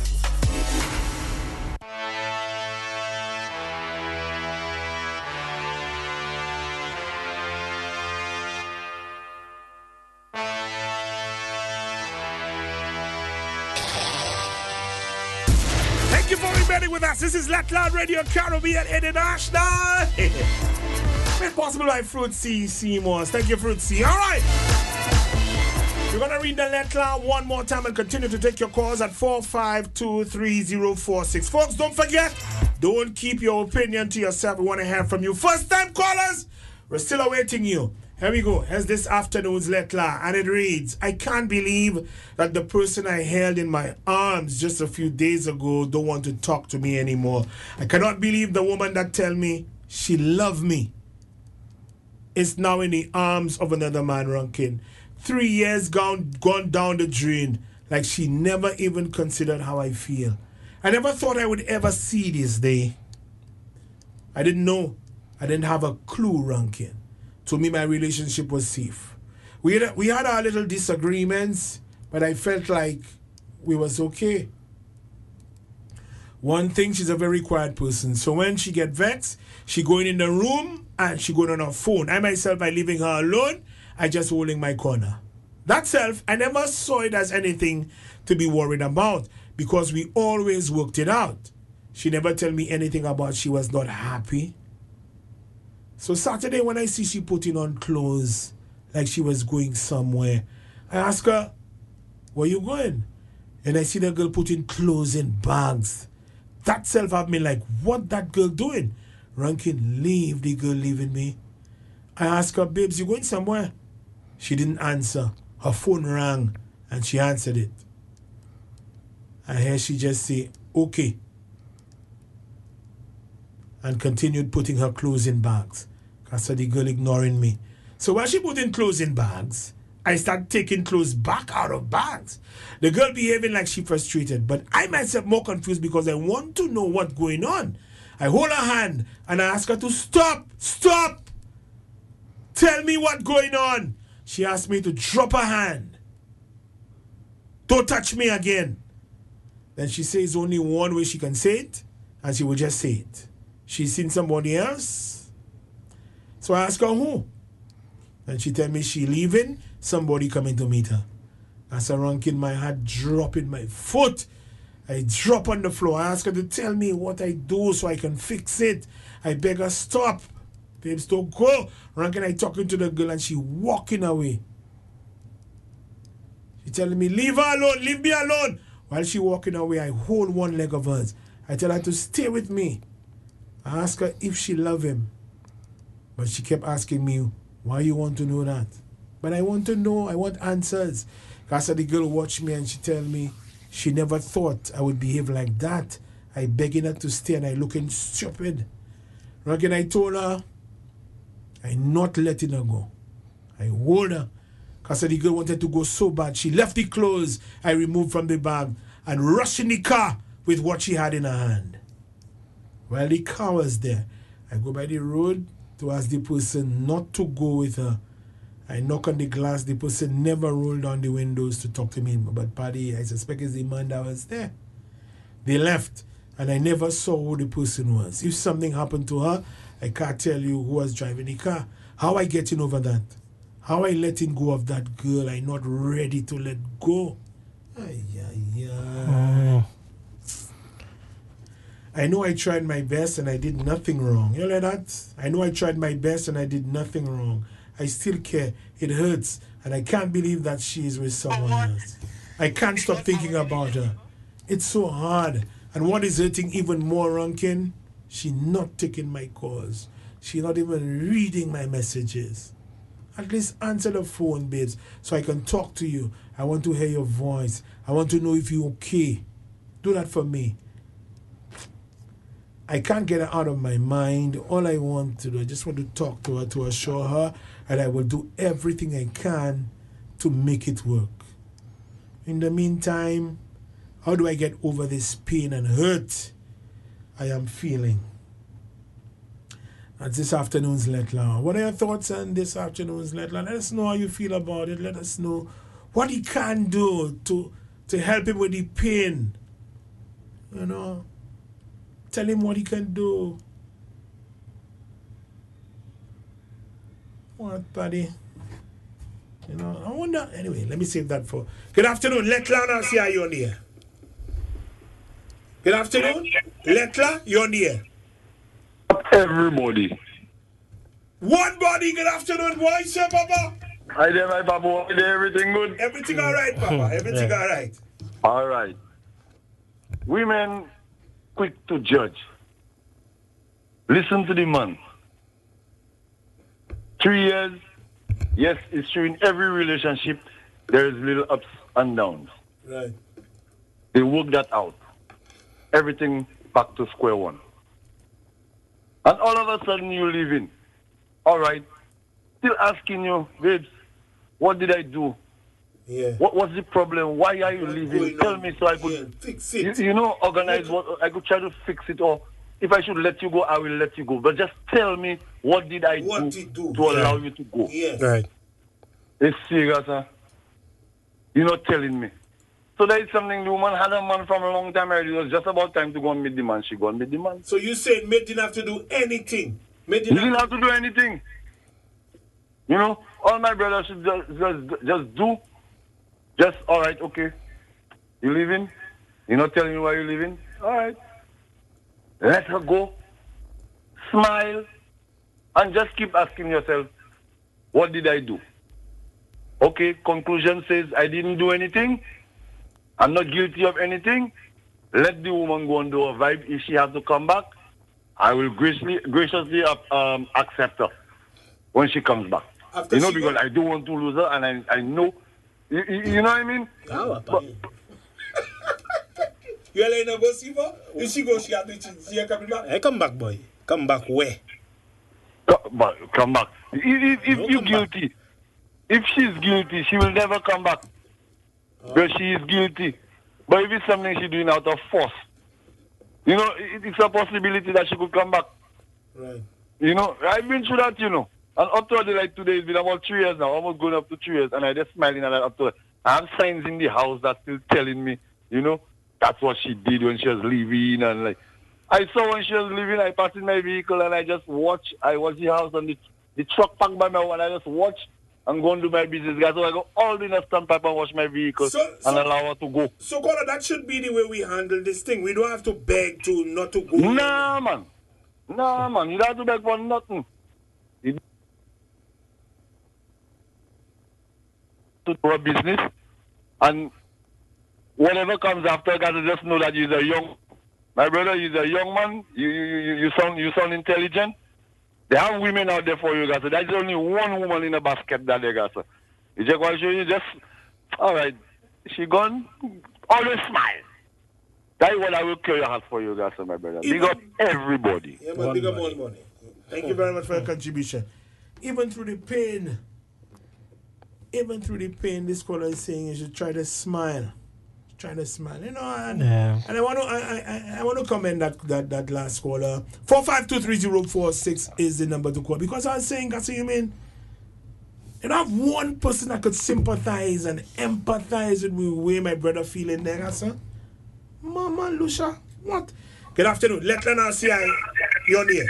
Thank you for remaining with us. This is Let Loud Radio Caribbean International. Made possible by Fruitsy Sea Moss. Thank you, Fruitsy. All right. We're going to read the letter one more time and continue to take your calls at four five two, three zero four six. Folks, don't forget, don't keep your opinion to yourself. We want to hear from you. First time callers, we're still awaiting you. Here we go. Here's this afternoon's letter, and it reads, I can't believe that the person I held in my arms just a few days ago don't want to talk to me anymore. I cannot believe the woman that tell me she loved me is now in the arms of another man, Rankin. Three years gone, gone down the drain, like she never even considered how I feel. I never thought I would ever see this day. I didn't know. I didn't have a clue, Rankin. To me, my relationship was safe. We had, we had our little disagreements, but I felt like we was okay. One thing, she's a very quiet person. So when she get vexed, she going in the room and she going on her phone. I myself, I leaving her alone. I just holding my corner. That self, I never saw it as anything to be worried about because we always worked it out. She never tell me anything about she was not happy. So Saturday when I see she putting on clothes like she was going somewhere, I ask her, where you going? And I see the girl putting clothes in bags. That self have me like, what that girl doing? Rankin, leave the girl leaving me. I ask her, babes, you going somewhere? She didn't answer. Her phone rang and she answered it. I hear she just say, okay. And continued putting her clothes in bags. I said the girl ignoring me. So while she putting clothes in bags, I start taking clothes back out of bags. The girl behaving like she frustrated, but I myself more confused because I want to know what's going on. I hold her hand and I ask her to stop, stop. Tell me what's going on. She asked me to drop her hand. Don't touch me again. Then she says only one way she can say it, and she will just say it. She's seen somebody else. So I ask her who. And she tell me she leaving, somebody coming to meet her. As a ranking, my heart drop in my foot. I drop on the floor. I ask her to tell me what I do so I can fix it. I beg her, stop. Babes, don't go. Ranking, I talking to the girl and she walking away. She telling me, leave her alone, leave me alone. While she walking away, I hold one leg of hers. I tell her to stay with me. I ask her if she love him. But she kept asking me, why you want to know that? But I want to know, I want answers. Because the girl watched me and she tell me she never thought I would behave like that. I begging her to stay and I looking stupid. Again, I told her, I not letting her go. I hold her. Because the girl wanted to go so bad. She left the clothes I removed from the bag and rushed in the car with what she had in her hand. While the car was there, I go by the road to ask the person not to go with her. I knock on the glass. The person never rolled down the windows to talk to me. But Paddy, I suspect it's the man that was there. They left, and I never saw who the person was. If something happened to her, I can't tell you who was driving the car. How I getting over that? How I letting go of that girl I not ready to let go? Ay, ay, ay. I know I tried my best and I did nothing wrong. You know that? I know I tried my best and I did nothing wrong. I still care. It hurts. And I can't believe that she is with someone else. I can't stop thinking about her. It's so hard. And what is hurting even more, Rankin? She not taking my calls. She not even reading my messages. At least answer the phone, babes, so I can talk to you. I want to hear your voice. I want to know if you're okay. Do that for me. I can't get her out of my mind. All I want to do, I just want to talk to her, to assure her that I will do everything I can to make it work. In the meantime, how do I get over this pain and hurt I am feeling? That's this afternoon's Letla. What are your thoughts on this afternoon's Letla? Let us know how you feel about it. Let us know what he can do to, to help him with the pain. You know, tell him what he can do. What, buddy? You know, I wonder. Anyway, let me save that for. Good afternoon, Letla. Now see how you're on the air. Good afternoon, Letla. You're on the air. Everybody. One body, good afternoon, boy, sir, Papa. Hi there, my Papa. Hi there, everything good? Everything all right, Papa. Everything Yeah. all right. All right. Women quick to judge. Listen to the man. Three years, yes, it's true. In every relationship, there is little ups and downs. Right. They work that out. Everything back to square one. And all of a sudden you leave in. All right. Still asking you, babes, what did I do? Yeah. What was the problem? Why are you leaving? Tell me so I could yeah, fix it. You, you know, organize what I could try to fix it, or if I should let you go, I will let you go. But just tell me what did I what do, did do to yeah. allow you to go? Yes. Right. It's serious, huh? You're not telling me. So there is something the woman had a man from a long time already. It was just about time to go and meet the man. She go and meet the man. So you said Mate didn't have to do anything. Mate You didn't, didn't have to do anything. You know, all my brothers should just, just, just do. Just, all right, okay. You leaving? You're not telling me why you're leaving? All right. Let her go. Smile. And just keep asking yourself, what did I do? Okay, conclusion says I didn't do anything. I'm not guilty of anything. Let the woman go and do her vibe. If she has to come back, I will graciously, graciously um, accept her when she comes back. After you know, she because go- I don't want to lose her, and I, I know, you, you, you know what I mean? Ah, But- You let her go see her? If she go, she have to see her coming back. Hey, come back, boy. Come back where? Co- but come back. If, if, if No, you're come back. guilty, if she's guilty, she will never come back. Because she is guilty. But if it's something she's doing out of force, you know, it, it's a possibility that she could come back. Right. You know, I've been through that, you know. And up to like today, it's been about three years now, almost going up to three years, and I just smiling at that up to I have signs in the house that's still telling me, you know, that's what she did when she was leaving. And like, I saw when she was leaving, I passed in my vehicle and I just watched. I watched the house and the, the truck parked by my one. I just watched and go and do my business, guys. So I go all the next time pipe and wash my vehicle So- and so- allow her to go. So, Caller, that should be the way we handle this thing. We don't have to beg to not to go. Nah, man. Nah, man. You don't have to beg for nothing. You to do a business, and whatever comes after, guys, just know that you're a young. My brother, you're a young man. You you you, you sound you sound intelligent. There are women out there for you, guys. There's only one woman in the basket that they got. You just want to show you just all right. She gone. Always smile. That's what I will carry your heart for you guys, my brother. Big up everybody. Yeah, man, big up all money. Thank you very much for your contribution. Even through the pain, even through the pain, this caller is saying you should try to smile. Try to smile, you know. And, Yeah. and I want to, I, I, I want to comment that that that last caller. Four five two three zero four six is the number to call, because I was saying, I see you mean. You know, have one person that could sympathize and empathize with the way my brother feeling there, sir. Mama Lucia, what? Good afternoon. Let Lana see I you're there.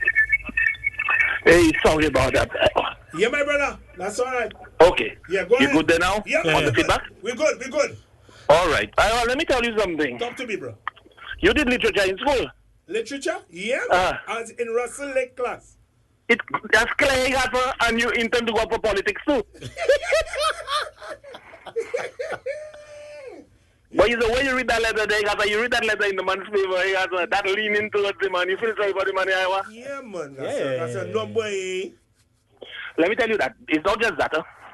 Hey, sorry about that. Yeah, my brother. That's all right. Okay. Yeah, go you ahead. good there now? Yeah, On yeah, the yeah. feedback? We're good. We're good. All right. Uh, let me tell you something. Talk to me, bro. You did literature in school. Literature? Yeah. Uh, I was in Russell Lake class. It that's clear, Gaffer, and you intend to go for politics too. But you know, when you read that letter there, Gaffer, you read that letter in the man's favor, Gaffer, that leaning towards the man, you feel sorry for the man, Iowa. Yeah, man. That's, a, that's a number. Eh? Let me tell you that it's not just that.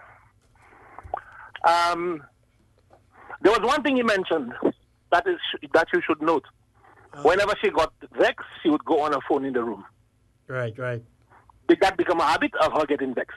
Huh? Um, there was one thing he mentioned that is that you should note. Uh, Whenever she got vexed, she would go on her phone in the room. Right, right. Did that become a habit of her getting vexed?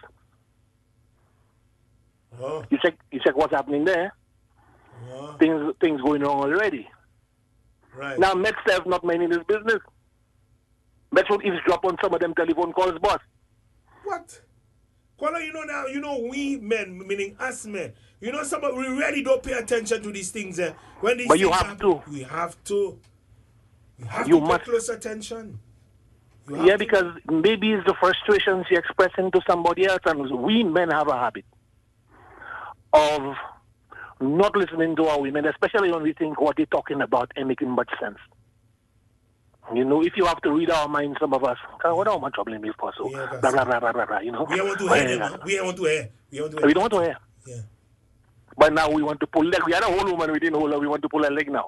Oh. You check, you check what's happening there. Oh. Things, things going wrong already. Right. Now, Met self not minding his business. Met would eavesdrop on some of them telephone calls, boss. What? Kuala, you know now, you know we men, meaning us men, you know somebody, we really don't pay attention to these things. Eh? When these But you things have happen, to. We have to. We have You to must. pay close attention. You have Yeah, to. because maybe it's the frustration she expressing to somebody else, and we men have a habit of not listening to our women, especially when we think what they're talking about ain't making much sense. You know, if you have to read our minds, some of us, "God, what am I troubling me for?" So, Yeah, blah, blah, blah, blah, blah, blah, you know. We don't want to Oh, hear yeah, them. We don't want to hear. We don't want to hear. We don't want to hear. Yeah. But now we want to pull leg. We had a whole woman, we didn't hold her. We want to pull her leg now.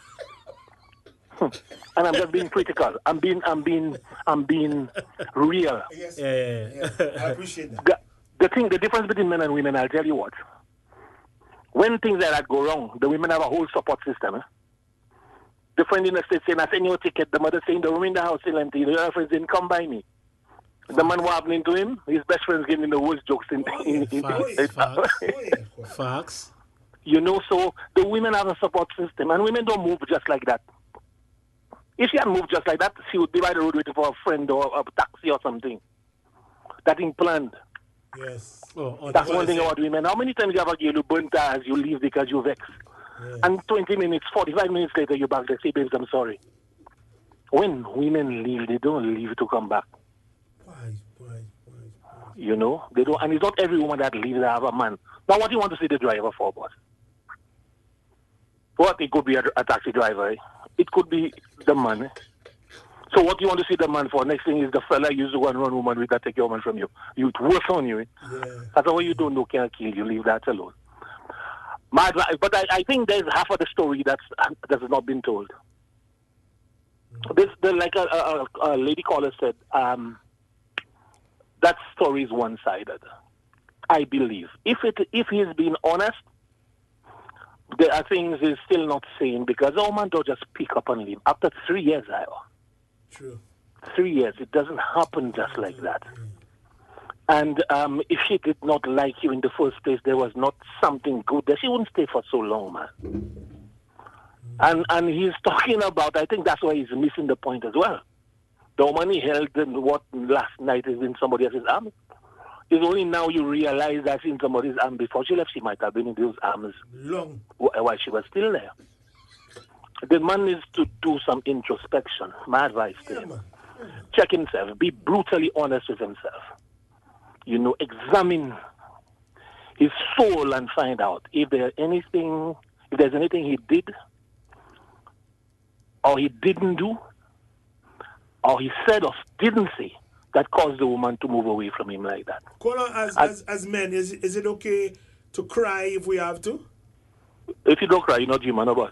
And I'm just being critical. I'm being, I'm being, I'm being real. Yes. Yeah, yeah, yeah. Yeah, I appreciate that. The, the thing, the difference between men and women, I'll tell you what. When things like that go wrong, the women have a whole support system. Eh? The friend in the States saying, I send you a ticket. The mother saying, the room in the house still empty. The other friend saying, come by me. The man what happening to him, his best friend's giving the worst jokes in, Oh, in, yeah, in, facts, in, facts. Oh, yeah. Facts. You know, so the women have a support system, and women don't move just like that. If she had moved just like that, she would be by the road waiting for a friend or a taxi or something. That ain't planned. Yes. Oh, oh, That's what one is thing it? about women. How many times you have a girl who burn tires, you leave because you vex? Yeah. And twenty minutes, forty-five minutes later, you're back there, say, babes, I'm sorry. When women leave, they don't leave to come back. Why, why, why, why? You know? They don't, and it's not every woman that leaves that have a man. Now, what do you want to see the driver for, boss? What? It could be a, a taxi driver, eh? It could be the man, eh? So what do you want to see the man for? Next thing is the fella used to go and run woman with that take your man from you. You it works on you, eh? Yeah. That's why you don't know can kill you. Leave that alone. My advice, but I, I think there's half of the story that's that's not been told. This, the, like a, a, a lady caller said, um, that story is one-sided. I believe if it if he's being honest, there are things he's still not saying because oh man, don't just pick up and leave. After three years, I True. three years, it doesn't happen just like that. And um, if she did not like you in the first place, there was not something good there. She wouldn't stay for so long, man. And and he's talking about, I think that's why he's missing the point as well. The woman he held in what last night is in somebody else's arms. It's only now you realize that's in somebody's arm. Before she left, she might have been in those arms Long. while she was still there. the man needs to do some introspection. My advice to him. Check himself. Be brutally honest with himself. You know, examine his soul and find out if there anything, if there's anything he did or he didn't do or he said or didn't say that caused the woman to move away from him like that. Caller, as, as, as men, is, is it okay to cry if we have to? If you don't cry, you're not human of us.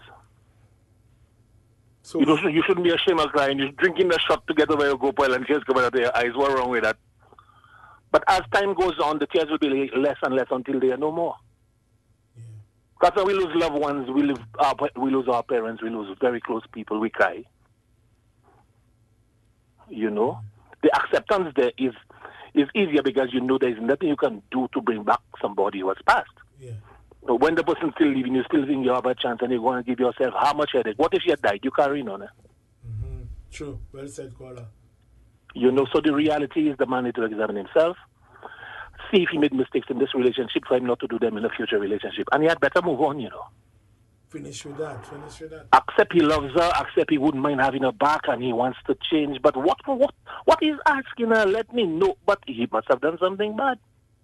So you, don't, you shouldn't be ashamed of crying. You're drinking the shot together where you go pile and tears come out of your eyes. What's wrong with that? But as time goes on, the tears will be less and less until they are no more. Because yeah. when we lose loved ones, we, live, our, we lose our parents, we lose very close people, we cry. You know? The acceptance there is is easier because you know there's nothing you can do to bring back somebody who has passed. Yeah. But when the person's still living, you still think you have a chance and you're going to give yourself how much headache? What if you had died? You carry on it. Mm-hmm. True. Well said, caller. You know, so the reality is the man needs to examine himself, see if he made mistakes in this relationship for him not to do them in a future relationship. And he had better move on, you know. Finish with that. Finish with that. Accept he loves her, accept he wouldn't mind having her back and he wants to change. But what what what he's asking her, let me know. But he must have done something bad.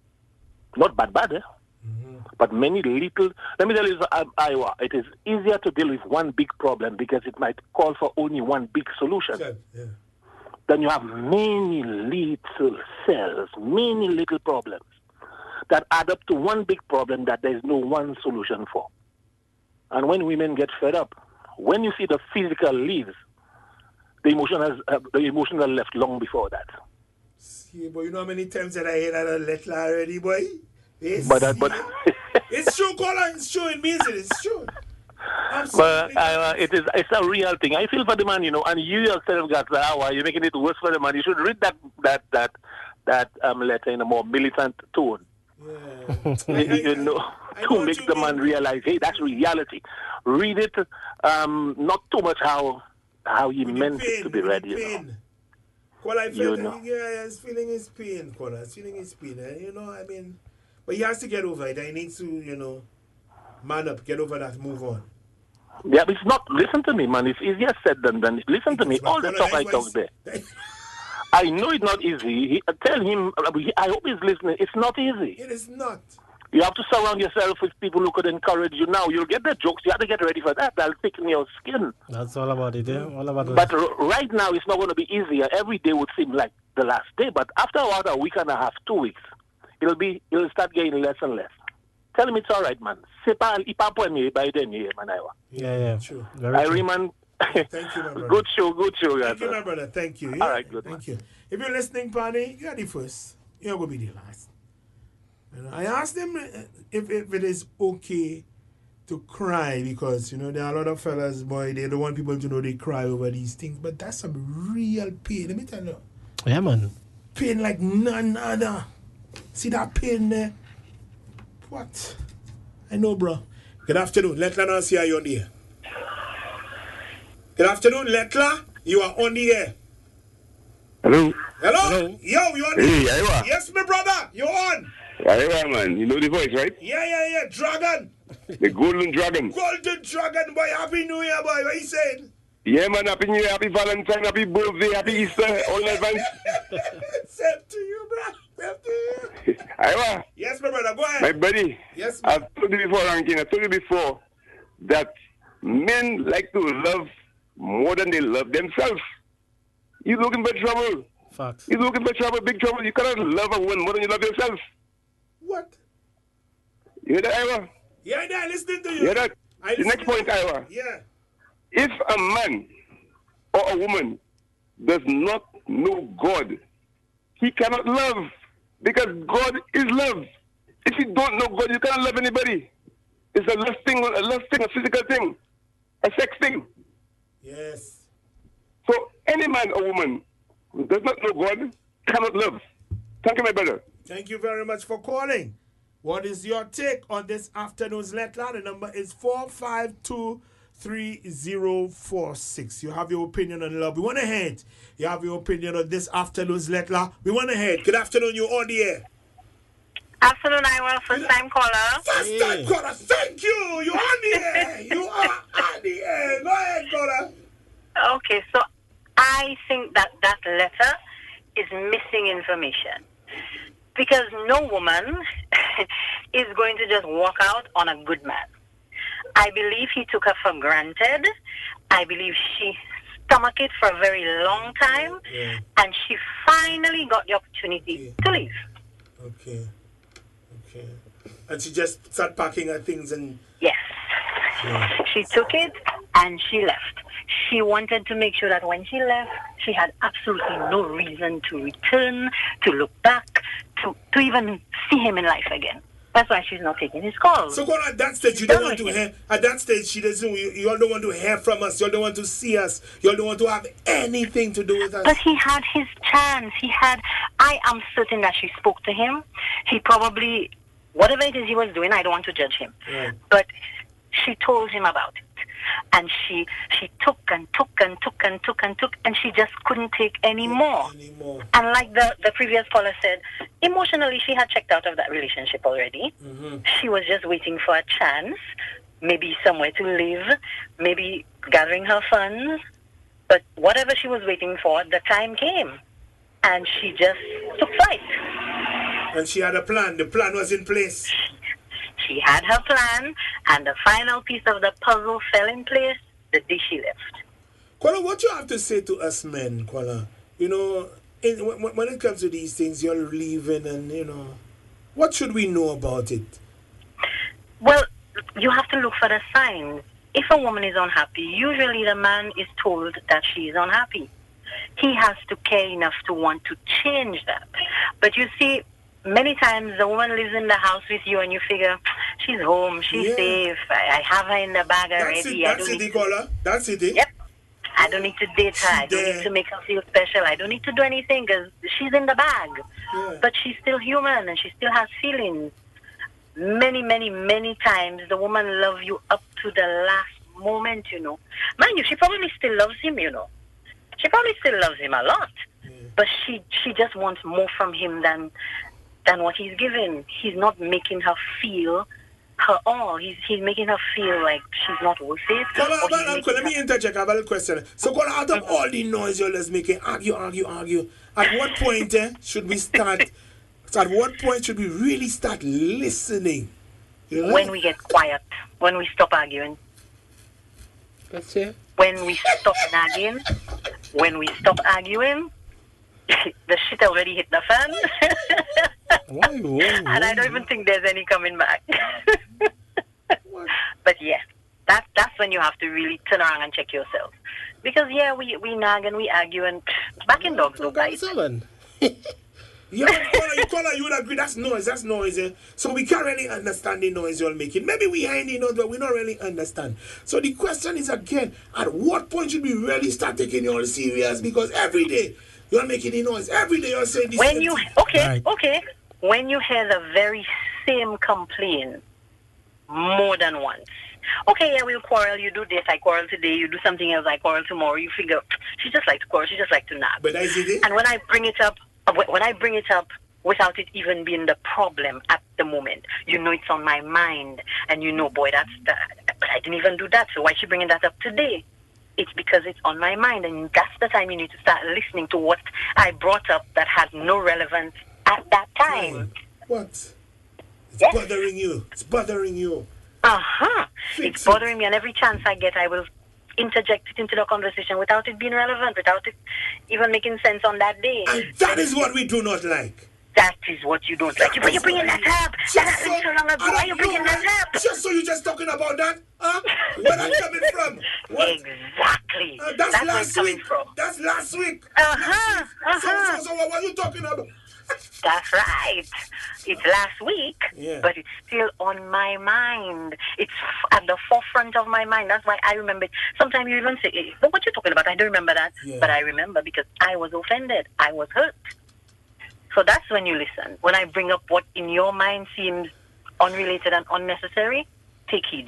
Not bad, bad, eh? Mm-hmm. But many little... Let me tell you, Iowa, it is easier to deal with one big problem because it might call for only one big solution. Yeah. Yeah. Then you have many little cells, many little problems that add up to one big problem that there is no one solution for. And when women get fed up, when you see the physical leaves, the emotion has uh, the emotional left long before that. See, boy, you know how many times that I hear that on Letla already, boy? It's, but uh, but it's true, caller. It's true. It means it. It's true. But uh, it is it's a real thing. I feel for the man, you know, and you yourself got the hour. You're making it worse for the man. You should read that that that that um, letter in a more militant tone. Yeah. you, you know, I, I to make the man realize, hey, that's reality. Read it, um, not too much how how he with meant pain, it to be read. You know. Well, I feel you that, know. yeah, he's feeling his pain, Kola. He's feeling his pain. Eh? You know, I mean, but he has to get over it. He needs to, you know, man up, get over that, move on. Yeah, but it's not. Listen to me, man. It's easier said than done. Listen to me. All the talk I talk there. I know it's not easy. He, tell him. I hope he's listening. It's not easy. It is not. You have to surround yourself with people who could encourage you. Now you'll get the jokes. You have to get ready for that. That'll thicken your skin. That's all about it. Yeah? All about. But r- right now, it's not going to be easier. Every day would seem like the last day. But after about a week and a half, two weeks, it'll be. It'll start getting less and less. Tell him it's all right, man. C'est pas, il pas pour me by then, man. Yeah, yeah. True. Irene, thank you, my brother. Good show, good show, guys. Thank you, my brother. Thank you. Yeah? All right, good. Thank man. you. If you're listening, Pani, you're the first. You're going to be the last. You know, I asked them if, if it is okay to cry because, you know, there are a lot of fellas, boy, they don't want people to know they cry over these things, but that's some real pain. Let me tell you. Yeah, man. Pain like none other. See that pain there? What? I know, bro. Good afternoon. Letla now see you on the air. Good afternoon, Letla. You are on the air. Hello. Hello. Hello. Yo, you on the Hey, air? Iowa. Yes, my brother. You're on. Iowa, man. You know the voice, right? Yeah, yeah, yeah. Dragon. The Golden Dragon. Golden Dragon, boy. Happy New Year, boy. What you saying? Yeah, man. Happy New Year, happy Valentine, happy birthday, happy Easter, all in advance. Same to you, bro. Same to you. Iowa. Yes, my brother. Go ahead. My buddy. Yes, man. I've told you before, Rankin. I told you before that men like to love more than they love themselves. You looking for trouble. Facts. You looking for trouble, big trouble. You cannot love a woman more than you love yourself. What? You hear that, Iowa? Yeah, yeah, listening to you. You hear that? I The next point, Iowa. Yeah. If a man or a woman does not know God, he cannot love because God is love. If you don't know God, you cannot love anybody. It's a lust thing, a lust thing, a physical thing, a sex thing. Yes. So any man or woman who does not know God cannot love. Thank you, my brother. Thank you very much for calling. What is your take on this afternoon's Letla? The number is four five two, three zero four six. You have your opinion on love. We want to hear it. You have your opinion on this afternoon's Letla. We want to hear it. Good afternoon. You're on the air. Afternoon, Iowa. First time caller. First time caller. Thank you. You're on the air. You are on the air. Go ahead. Okay, so I think that that letter is missing information. Because no woman is going to just walk out on a good man. I believe he took her for granted. I believe she stomached it for a very long time. Yeah. And she finally got the opportunity to leave. Okay. Okay. And she just started packing her things and... Yes. Yeah. She took it and she left. She wanted to make sure that when she left, she had absolutely no reason to return, to look back, to, to even see him in life again. That's why she's not taking his calls. So, at that stage, you don't want to hear. At that stage, she doesn't. You, you all don't want to hear from us. You all don't want to see us. You all don't want to have anything to do with us. But he had his chance. He had. I am certain that she spoke to him. He probably, whatever it is he was doing, I don't want to judge him. Right. But she told him about it. And she she took and took and took and took and took, and she just couldn't take any more. Anymore. And like the, the previous caller said, emotionally she had checked out of that relationship already. Mm-hmm. She was just waiting for a chance, maybe somewhere to live, maybe gathering her funds. But whatever she was waiting for, the time came. And she just took flight. And she had a plan. The plan was in place. She had her plan, and the final piece of the puzzle fell in place the day she left. Kuala, what you have to say to us men, Kuala? You know, in, when, when it comes to these things, you're leaving and, you know, what should we know about it? Well, you have to look for the signs. If a woman is unhappy, usually the man is told that she is unhappy. He has to care enough to want to change that. But you see, many times the woman lives in the house with you and you figure, she's home, she's Yeah. safe, I, I have her in the bag That's already. it, I that's don't it, need Kuala. That's it, eh? Yep. I don't need to date her. I don't there. need to make her feel special. I don't need to do anything because she's in the bag. Yeah. But she's still human and she still has feelings. Many, many, many times the woman loves you up to the last moment, you know. Mind you, she probably still loves him, you know. She probably still loves him a lot. But she she just wants more from him than than what he's given. He's not making her feel her all. He's he's making her feel like she's not worth it. Kuala, or but, he's uncle, making let me her- interject. I have a little question. So, Kuala, out of all the noise you're just making, argue, argue, argue, at what point eh, should we start? At what point should we really start listening? You know? When we get quiet, when we stop arguing. That's it. When we stop nagging, when we stop arguing, the shit already hit the fan. Why, why, And I don't even think there's any coming back. But yeah, that, that's when you have to really turn around and check yourself. Because yeah, we, we nag and we argue and back in dogs don't bite. Yeah, but Kuala, you, Kuala, you would agree that's noise, that's noise. Eh? So we can't really understand the noise you're making. Maybe we hear the noise, but we don't really understand. So the question is again, at what point should we really start taking you all serious? Because every day you're making the noise. Every day you're saying this. When you, okay, okay. When you hear the very same complaint more than once. Okay, yeah, we'll quarrel. You do this, I quarrel today. You do something else, I quarrel tomorrow. You figure, she just like to quarrel. She just like to nag. But is it? And when I bring it up, when I bring it up without it even being the problem at the moment, you know it's on my mind. And you know, boy, that's that. But I didn't even do that. So why is she bringing that up today? It's because it's on my mind. And that's the time you need to start listening to what I brought up that has no relevance at that time. What? It's Yes. bothering you. It's bothering you. Uh-huh. It's bothering me, and every chance I get, I will interject it into the conversation without it being relevant, without it even making sense on that day. And that is what we do not like. That is what you don't like. But you're bringing that up. That happened so long ago. Why are you bringing that up? Just so you just talking about that? Huh? Where that coming from? What? Exactly. Uh, that's, That's where last it's coming week. from. That's last week. Uh-huh. Uh-huh. So, so, so what were you talking about? That's right. It's last week, Yeah. but it's still on my mind. It's f- at the forefront of my mind. That's why I remember it. Sometimes you even say, eh, but what you talking about? I don't remember that. Yeah. But I remember because I was offended. I was hurt. So that's when you listen. When I bring up what in your mind seems unrelated and unnecessary, take heed.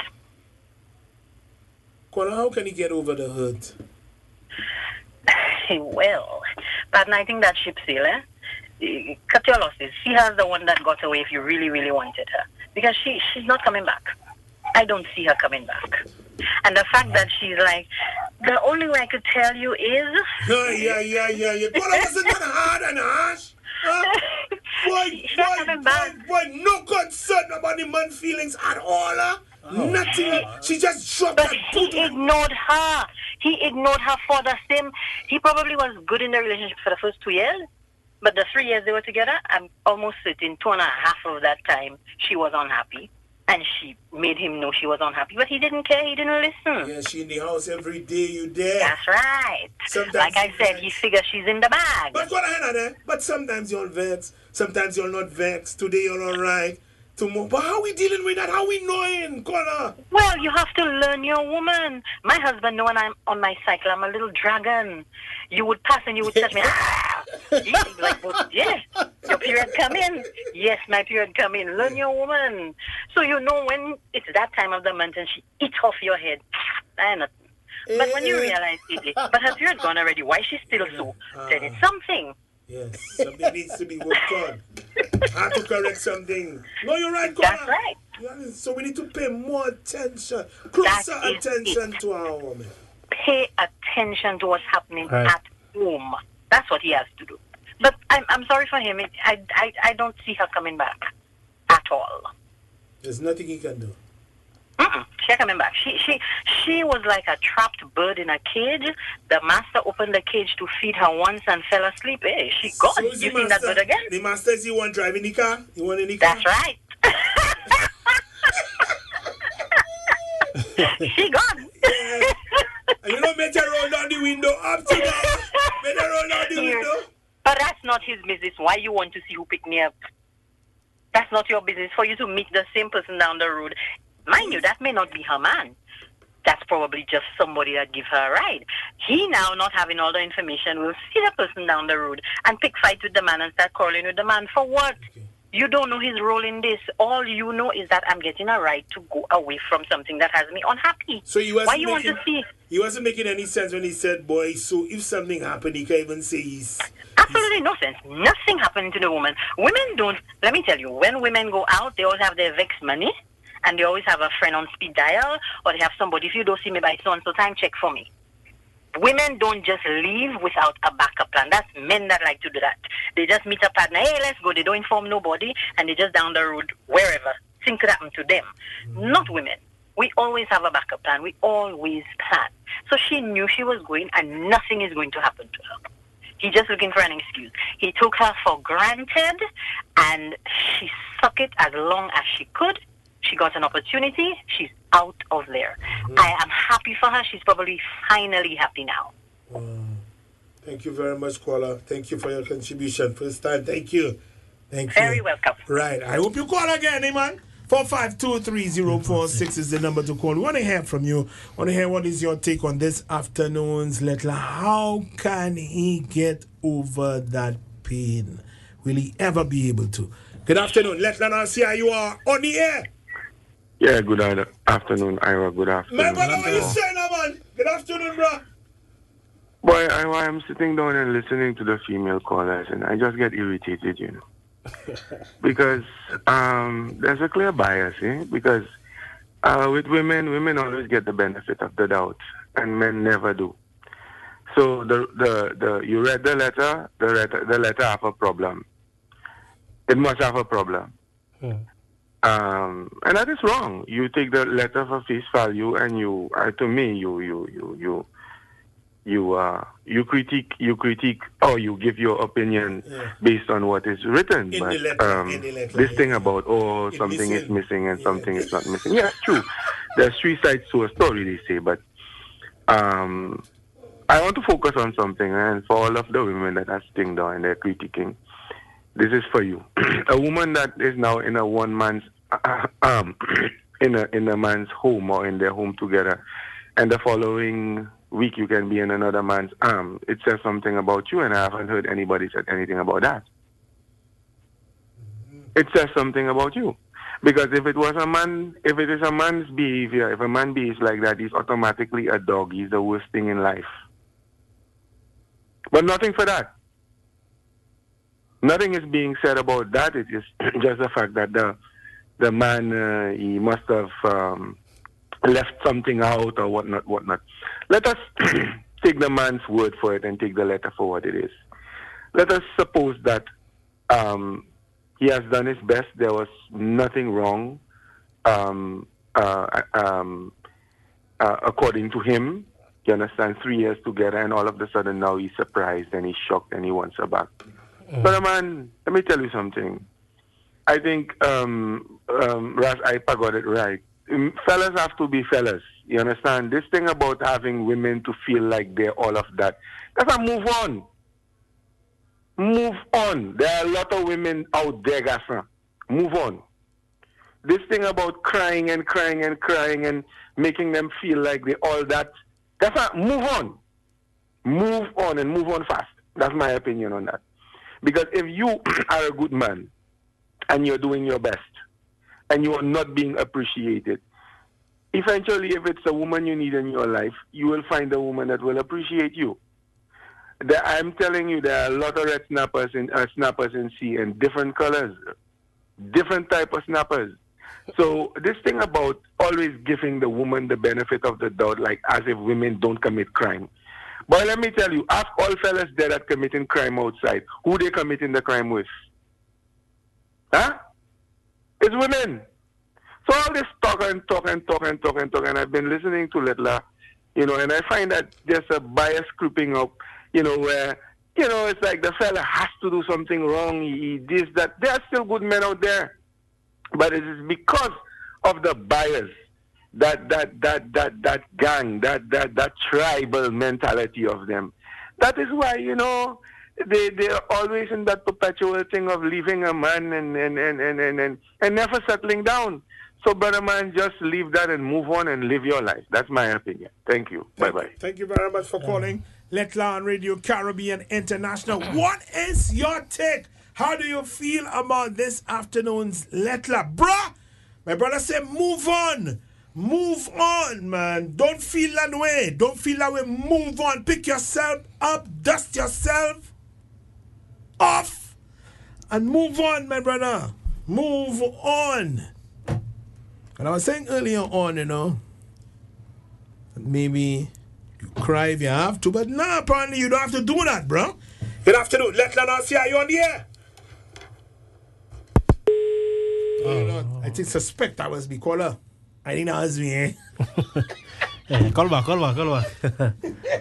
Kuala, how can you get over the hurt? Well, but I think that ship sail, eh? Eh, cut your losses. See her as the one that got away if you really, really wanted her. Because she she's not coming back. I don't see her coming back. And the fact that she's like, The only way I could tell you is... Yeah, yeah, yeah, yeah. You could have wasn't that hard and harsh. Huh? Boy, She boy, coming boy, back. boy, no concern about the man's feelings at all. Huh? Nothing. She just dropped But that he boot. ignored her. He ignored her for the same. He probably was good in the relationship for the first two years. But the three years they were together, I'm almost certain two and a half of that time she was unhappy. And she made him know she was unhappy. But he didn't care. He didn't listen. Yeah, she in the house every day, you there. That's right. Sometimes like I said, he figures she's in the bag. But what I know, but sometimes you're vexed. Sometimes you're not vexed. Today you're all right. Tomorrow, but how we dealing with that? How we knowing, Connor? Well, you have to learn your woman. My husband, know when I'm on my cycle, I'm a little dragon. You would pass and you would touch me. He'd be like, well, yeah, your period come in. Yes, my period come in. Learn your woman. So you know when it's that time of the month and she eats off your head. I not. But when you realize it, but her period gone already, why she's still so? Then it's something. Yes, something needs to be worked on. I have to correct something. No, you're right, Connor. That's right. Yeah, so we need to pay more attention, closer attention to our woman. Pay attention to what's happening Right. at home. That's what he has to do. But I'm, I'm sorry for him. It, I, I, I don't see her coming back at all. There's nothing he can do. Mm-mm. She coming back. She, she, she was like a trapped bird in a cage. The master opened the cage to feed her once and fell asleep. Hey, she gone. So You is the seen that master- bird again? The master is the one driving the car? The one in the car? That's right. She gone. Yeah. And you know, make her roll down the window up to now. Make her roll down the window. But that's not his business. Why you want to see who picked me up? That's not your business. For you to meet the same person down the road. Mind you, that may not be her man. That's probably just somebody that give her a ride. He now, not having all the information, will see the person down the road and pick fight with the man and start quarreling with the man. For what? You don't know his role in this. All you know is that I'm getting a right to go away from something that has me unhappy. So you wasn't Why you making, want to see? He wasn't making any sense when he said, boy, so if something happened, he can't even say he's... Absolutely no sense. Nothing happened to the woman. Women don't, let me tell you, when women go out, they always have their vex money, and they always have a friend on speed dial, or they have somebody, if you don't see me by so-and-so time, check for me. Women don't just leave without a backup plan. That's men that like to do that. They just meet a partner, hey, let's go. They don't inform nobody, and they just down the road, wherever. Things could happen to them. Not women. We always have a backup plan. We always plan. So she knew she was going, and nothing is going to happen to her. He's just looking for an excuse. He took her for granted, and she sucked it as long as she could. She got an opportunity. She's out of there. Mm-hmm. I am happy for her. She's probably finally happy now. Wow. Thank you very much, Koala. Thank you for your contribution. First time. Thank you. Thank you. Very welcome. Right. I hope you call again, eh, man? four five two, three zero four six is the number to call. We want to hear from you. want to hear what is your take on this afternoon's letter. How can he get over that pain? Will he ever be able to? Good afternoon. Let us see how you are on the air. Yeah, good ad- afternoon, Ira. Good afternoon. My brother, what you saying, man? Good afternoon, bro. Boy, I, I'm sitting down and listening to the female callers, and I just get irritated, you know. Because um, there's a clear bias, eh? Because uh, with women, women always get the benefit of the doubt, and men never do. So the the, the you read the letter, the letter, the letter have a problem. It must have a problem. Um, and that is wrong. You take the letter for face value, and you, uh, to me, you, you, you, you, you, uh, you critique, you critique, or you give your opinion yeah. based on what is written. In but the letter, um, in the letter, this yeah. thing about oh It's something missing. is missing and yeah. something is not missing. Yeah, it's true. There's three sides to a story, they say, but um, I want to focus on something, and for all of the women that are sitting down and they're critiquing. This is for you. A woman that is now in a one man's uh, um in a in a man's home or in their home together, and the following week you can be in another man's arm. It says something about you, and I haven't heard anybody said anything about that. It says something about you, because if it was a man, if it is a man's behavior, if a man behaves like that, he's automatically a dog. He's the worst thing in life. But nothing for that. Nothing is being said about that. It is just the fact that the the man uh, he must have um, left something out or whatnot, whatnot. Let us take the man's word for it and take the letter for what it is. Let us suppose that um, he has done his best. There was nothing wrong, um, uh, um, uh, according to him. You understand? Three years together, and all of a sudden now he's surprised and he's shocked and he wants her back. Mm. But, man, let me tell you something. I think um, um, Ras Ipa got it right. Um, fellas have to be fellas. You understand? This thing about having women to feel like they're all of that, that's a move on. Move on. There are a lot of women out there, Gasson. Move on. This thing about crying and crying and crying and making them feel like they all that, Gasson, move on. Move on and move on fast. That's my opinion on that. Because if you are a good man and you're doing your best and you are not being appreciated, eventually if it's a woman you need in your life, you will find a woman that will appreciate you. There, I'm telling you, there are a lot of red snappers in uh, snappers in sea and different colors, different type of snappers. So this thing about always giving the woman the benefit of the doubt, like as if women don't commit crime. But let me tell you, ask all fellas there that committing crime outside, who they committing the crime with? Huh? It's women. So all this talk and talk and talk and talk and talk, and I've been listening to Letla, you know, and I find that there's a bias creeping up. You know, where, you know, it's like the fella has to do something wrong, he this, that. There are still good men out there. But it is because of the bias, that that that that that gang, that that that tribal mentality of them. That is why, you know, they they're always in that perpetual thing of leaving a man and and, and, and, and, and, and never settling down. So, brother man, just leave that and move on and live your life. That's my opinion. Thank you. Bye-bye. Thank you very much for calling Letla on Radio Caribbean International. What is your take? How do you feel about this afternoon's Letla? Bruh, my brother said move on. Move on, man. Don't feel that way. Don't feel that way. Move on. Pick yourself up. Dust yourself off. And move on, my brother. Move on. And I was saying earlier on, you know, maybe you cry if you have to, but nah, apparently you don't have to do that, bro. Good afternoon. Letla now see, are you on the air? Oh. I think suspect I was be caller. I didn't ask me, eh? Yeah, call back, call back, call back.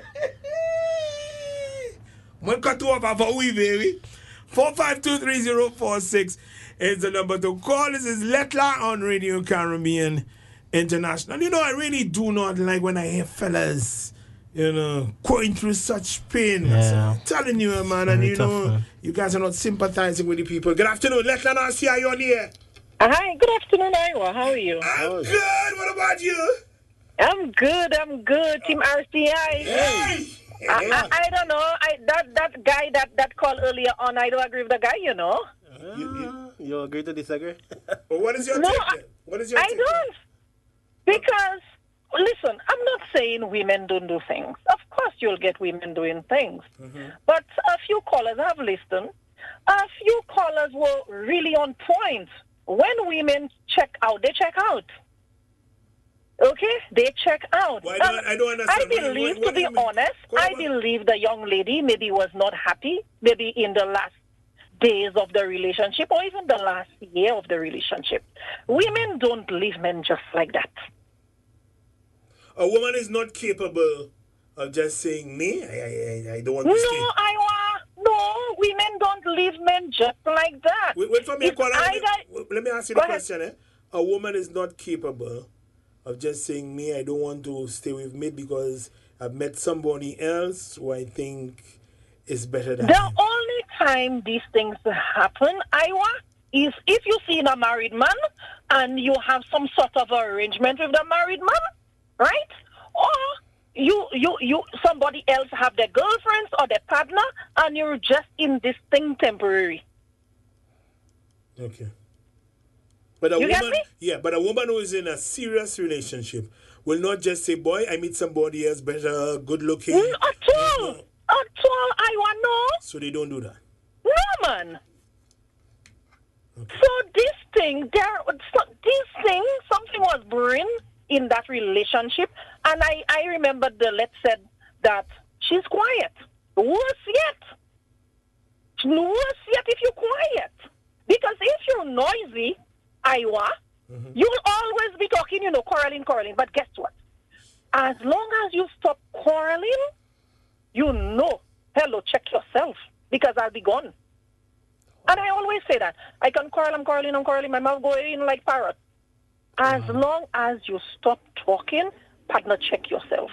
One cut two off for we, baby. four five two three zero four six is the number to call. This is Letla on Radio Caribbean International. You know, I really do not like when I hear fellas, you know, going through such pain. Yeah. So I'm telling you, man, and you tough, know, man. you guys are not sympathizing with the people. Good afternoon. Letla now see, are you on the air? Hi, good afternoon, Iowa. How are you? I'm good. What about you? I'm good. I'm good. Team R C I. Hey. I, I, I don't know. I that that guy that, that called earlier on, I don't agree with the guy, you know. Uh, you, you agree to disagree? Well, what is your no, take? I, what is your I take? don't. Because, listen, I'm not saying women don't do things. Of course you'll get women doing things. Mm-hmm. But a few callers have listened. A few callers were really on point. When women check out, they check out. Okay? They check out. Well, I, don't, I don't understand. I believe, what, what, what to be honest, I believe the young lady maybe was not happy, maybe in the last days of the relationship or even the last year of the relationship. Women don't leave men just like that. A woman is not capable of just saying, me, I, I, I don't want to no, stay. No, Iowa. No, women don't leave men just like that. Wait, wait for me, caller. Let, either... let me ask you the question. Eh? A woman is not capable of just saying, me, I don't want to stay with me because I've met somebody else who I think is better than The him. only time these things happen, Iowa, is if you see a married man and you have some sort of arrangement with the married man, right? Or you, you, you, somebody else have their girlfriends or their partner and you're just in this thing temporary. Okay. But a You get woman, me? yeah, but a woman who is in a serious relationship will not just say, boy, I meet somebody else better, good looking. Mm, at all. At all, Iowa, no. So they don't do that. No, man. Okay. So this thing, there, so this thing, something was brewing in that relationship. And I, I remember the let's said that she's quiet. Worse yet. Worse yet if you're quiet. Because if you're noisy, Iowa, mm-hmm. you'll always be talking, you know, quarreling, quarreling. But guess what? As long as you stop quarreling, you know, hello, check yourself, because I'll be gone. And I always say that. I can quarrel, I'm quarreling, I'm quarreling, my mouth going like parrot. As mm-hmm. long as you stop talking, partner, check yourself.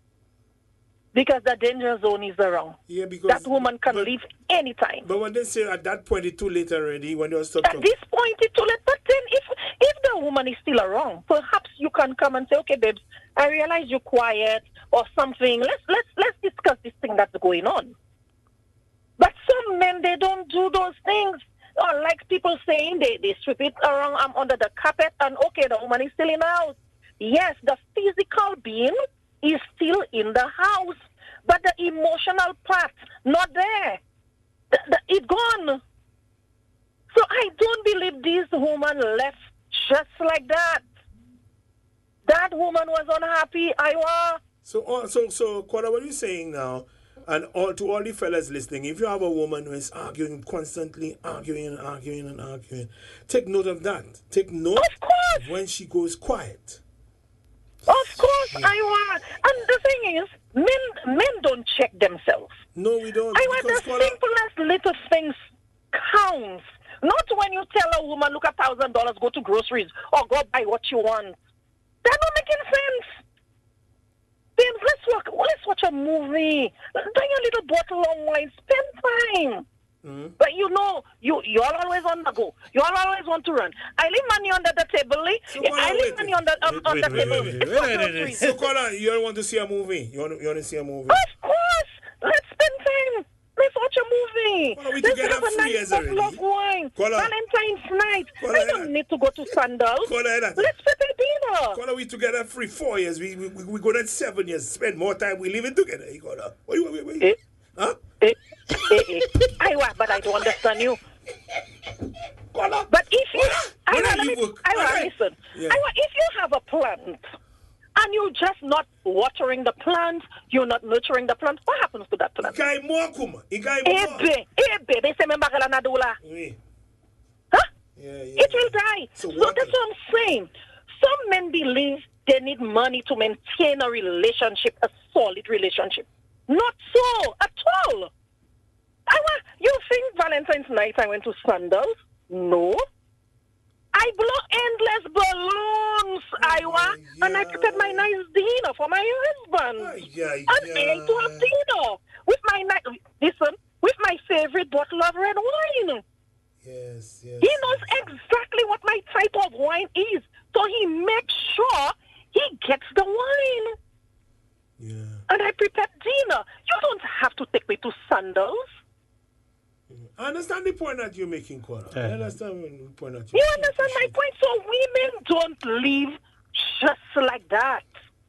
Because the danger zone is around. Yeah, because that woman can but, leave anytime. But when they say at that point it's too late already, when you stop At talking. this point it's too late. But then if if the woman is still around, perhaps you can come and say, okay, babes, I realize you're quiet or something. Let's let's let's discuss this thing that's going on. But some men, they don't do those things. Or like people saying, they, they sweep it around um, under the carpet and okay, the woman is still in the house. Yes, the physical being is still in the house, but the emotional part, not there. The, the, it gone. So I don't believe this woman left just like that. That woman was unhappy. I was. So, uh, so, so, Kola, what are you saying now? And all to all the fellas listening, if you have a woman who is arguing constantly, arguing and arguing and arguing, take note of that. Take note of course. when she goes quiet. Of course, yeah. I want. And the thing is, men men don't check themselves. No, we don't. I want the Kola... simplest little things counts. Not when you tell a woman, look, a thousand dollars, go to groceries or go buy what you want. That don't making sense. Babes, let's watch, let's watch a movie. Bring a little bottle of wine. Spend time. Mm-hmm. But you know, you you all always on the go. You all always want to run. I leave money under the table. So I leave money on the um, wait, on wait, the wait, table. Wait, wait, wait, wait, wait. So, Kola, you don't want to see a movie? You want to, you want to see a movie? Of course. Let's spend time. Let's watch a movie. Kola, we Let's together have a three nice years bottle already. of wine. Kola. Valentine's night. Kola, I don't need to go to Sandals. Kola, Let's prepare dinner. Kola, we together three, four years. We we, we, we go there seven years. Spend more time. We live it together. Kola. Wait, wait, wait. Eh? Huh? Eh? Eh, eh. I want, but I don't understand you. Kola. But if you, I When want, I let leave me, work, I want, okay. listen. Yeah. I want, if you have a plant and you're just not watering the plant, you're not nurturing the plant, what happens to that plant? Ikai mo kuma. Ikai mo. Ebe, ebe, they say membagala nadula. Oui. Huh? Yeah, yeah. It will die. So, so that's what I'm saying. Some men believe they need money to maintain a relationship, a solid relationship. Not so at all. I want, you think Valentine's night I went to Sandals? No. I blow endless balloons, oh Iowa, yeah. And I prepared my nice dinner for my husband. Oh, yeah, and yeah. I ate to have dinner with my ni- listen, with my favorite bottle of red wine. Yes, yes. He knows exactly what my type of wine is, so he makes sure he gets the wine. Yeah. And I prepared dinner. You don't have to take me to Sandals. I understand the point that you're making, Kola. Yeah. I understand the point that you're You understand my point? So women don't live just like that.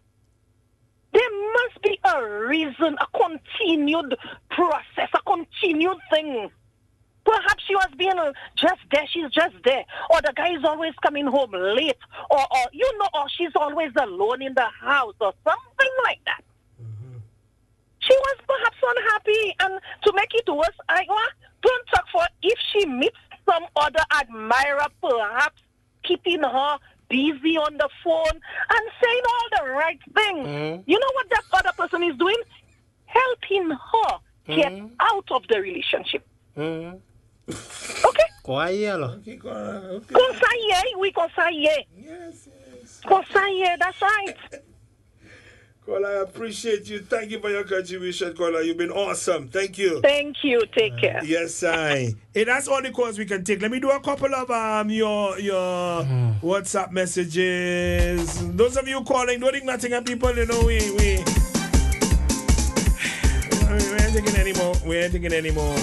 There must be a reason, a continued process, a continued thing. Perhaps she was being uh, just there, she's just there. Or the guy is always coming home late. Or, or you know, or she's always alone in the house or something like that. Mm-hmm. She was perhaps unhappy. And to make it worse, I don't talk for if she meets some other admirer, perhaps keeping her busy on the phone and saying all the right things. Mm-hmm. You know what that other person is doing? Helping her get mm-hmm. out of the relationship. Mm-hmm. Okay? Quiet. Okay, okay. Conseiller, oui, conseiller. Yes, yes. Conseiller, that's right. Kola, I appreciate you. Thank you for your contribution, Kola. You've been awesome. Thank you. Thank you. Take care. Uh, yes, I. Hey, that's all the calls we can take. Let me do a couple of um your your mm. WhatsApp messages. Those of you calling, don't think nothing of people, you know, we we we ain't taking any more. We ain't taking any more.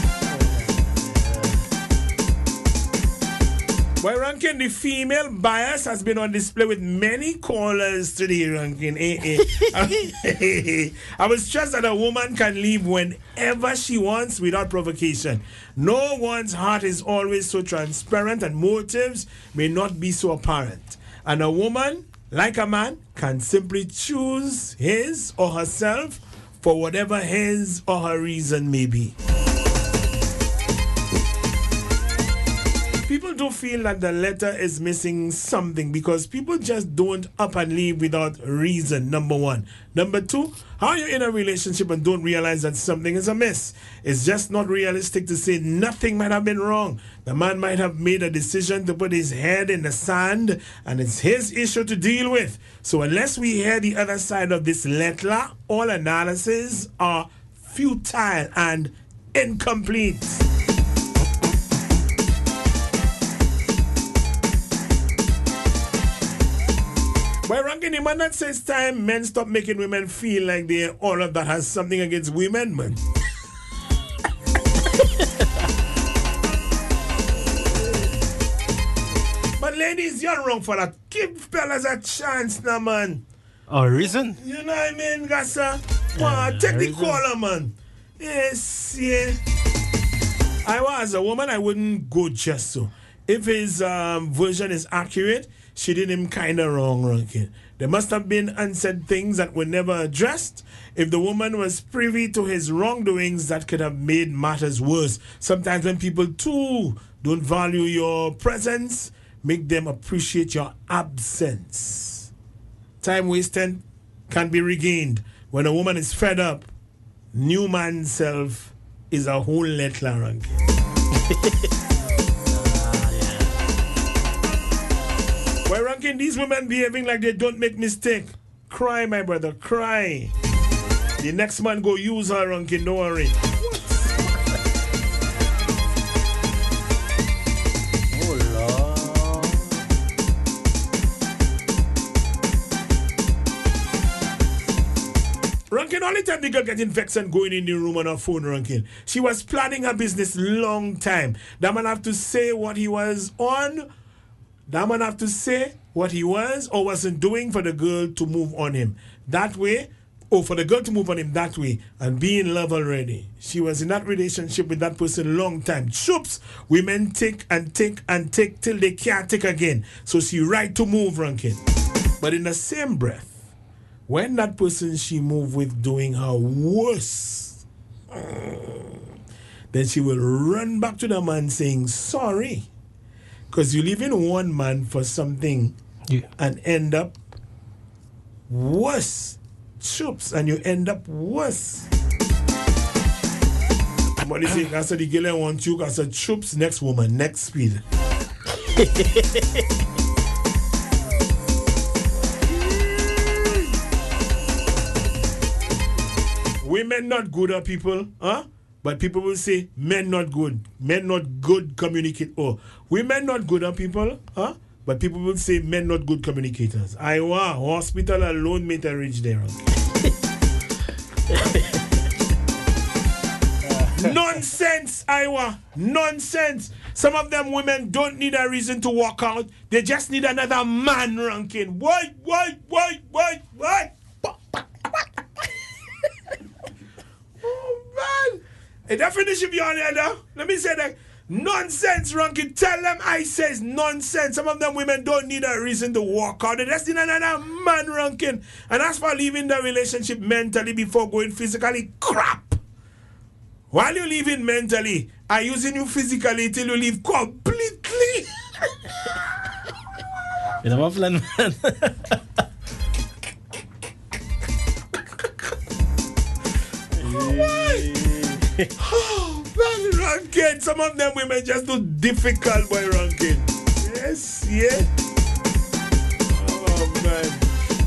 Well, Rankin, the female bias has been on display with many callers today, Rankin. Eh, eh. I was stressed that a woman can leave whenever she wants without provocation. No one's heart is always so transparent and motives may not be so apparent. And a woman like a man, can simply choose his or herself for whatever his or her reason may be. People do feel that the letter is missing something because people just don't up and leave without reason, number one. Number two, how you're in a relationship and don't realize that something is amiss. It's just not realistic to say nothing might have been wrong. The man might have made a decision to put his head in the sand and it's his issue to deal with. So unless we hear the other side of this letter, all analyses are futile and incomplete. By ranking the man that says time, men stop making women feel like they all of that has something against women, man. But ladies, you're wrong for that. Give fellas a chance now, man. Oh, reason? You know what I mean, Gassa? Wow, take the caller, man. Yes, yeah. I was as a woman, I wouldn't go just so. If his um, version is accurate, she did him kind of wrong, Rankin. There must have been unsaid things that were never addressed. If the woman was privy to his wrongdoings, that could have made matters worse. Sometimes when people too don't value your presence, make them appreciate your absence. Time wasted can be regained. When a woman is fed up, new man's self is a whole lot, Rankin. Why, Rankin, these women behaving like they don't make mistake? Cry, my brother, cry. The next man go use her, Rankin, don't worry. Oh, Lord. Rankin, only time the girl getting vexed and going in the room on her phone, Rankin. She was planning her business long time. That man have to say what he was on. That man have to say what he was or wasn't doing for the girl to move on him. That way, or for the girl to move on him that way and be in love already. She was in that relationship with that person long time. Choops, women take and take and take till they can't take again. So she right to move, Rankin. But in the same breath, when that person she moved with doing her worse, then she will run back to the man saying, sorry. Because you leave in one man for something yeah. and end up worse. Choops, and you end up worse. But you think, I said the girl want you, I said, choops, next woman, next speed. Women not good at people, huh? But people will say, men not good. Men not good communicate. Oh, women not good at people, huh? But people will say, men not good communicators. Iowa, hospital alone made a reach there. Nonsense, Iowa. Nonsense. Some of them women don't need a reason to walk out. They just need another man, Rankin. What, what, what, what, what? Oh, man. A definition beyond the other. Let me say that. Nonsense, Rankin. Tell them I says nonsense. Some of them women don't need a reason to walk out. They just need another man, Rankin. And as for leaving the relationship mentally before going physically, crap. While you're leaving mentally, I'm using you physically till you leave completely. You know what, man? Oh, man, Rankin. Some of them women just too difficult, boy, Rankin. Yes, yeah. Oh, man.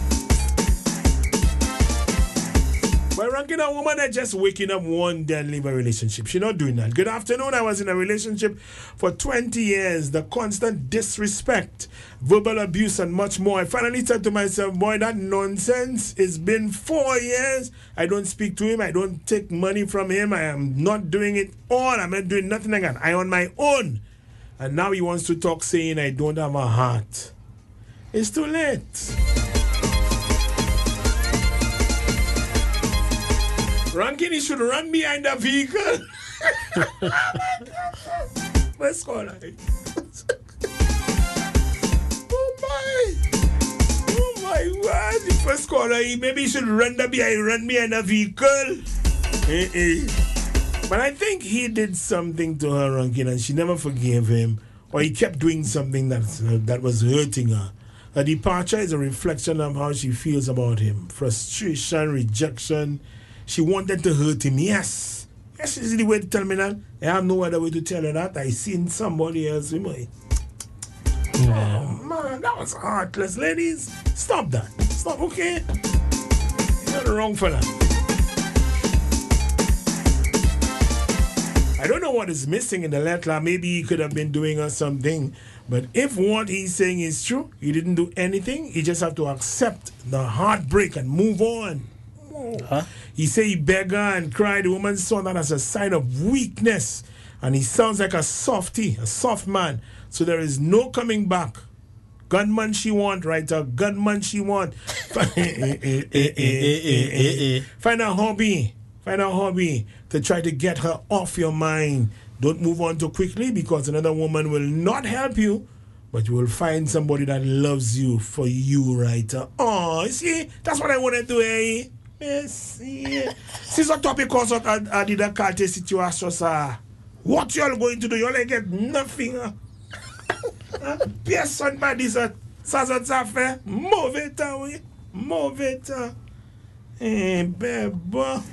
But Rankin, a woman that just waking up one day and leave a relationship. She not doing that. Good afternoon. I was in a relationship for twenty years. The constant disrespect, verbal abuse, and much more. I finally said to myself, boy, that nonsense. It's been four years. I don't speak to him. I don't take money from him. I am not doing it all. I'm not doing nothing again. I on my own. And now he wants to talk saying I don't have a heart. It's too late. Rankin, he should run behind the vehicle. Let's go. Oh my. Oh my word. The first caller, he maybe he should run the behind, run me in a vehicle. Eh, eh. But I think he did something to her, Rankin, and she never forgave him. Or he kept doing something that's, uh, that was hurting her. Her departure is a reflection of how she feels about him. Frustration, rejection. She wanted to hurt him, yes. Yes, is the way to tell me that. I have no other way to tell her that. I seen somebody else with me. Yeah. Oh, man, that was heartless. Ladies, stop that. Stop, okay? You're not wrong for that. I don't know what is missing in the letter. Maybe he could have been doing her something. But if what he's saying is true, he didn't do anything. He just have to accept the heartbreak and move on. Huh? He said he begged her and cried. The woman saw that as a sign of weakness. And he sounds like a softy, a soft man. So there is no coming back. Gunman she want, right? A gunman she want. Find a hobby. Find a hobby to try to get her off your mind. Don't move on too quickly because another woman will not help you, but you will find somebody that loves you for you, right? Oh, see, that's what I wanted to hear. Yes, yeah. Since the topic calls out at the Dakate situation, sir. What you all going to do? You all get nothing. Person by this, Sazat move it away. Move it. Eh, baby.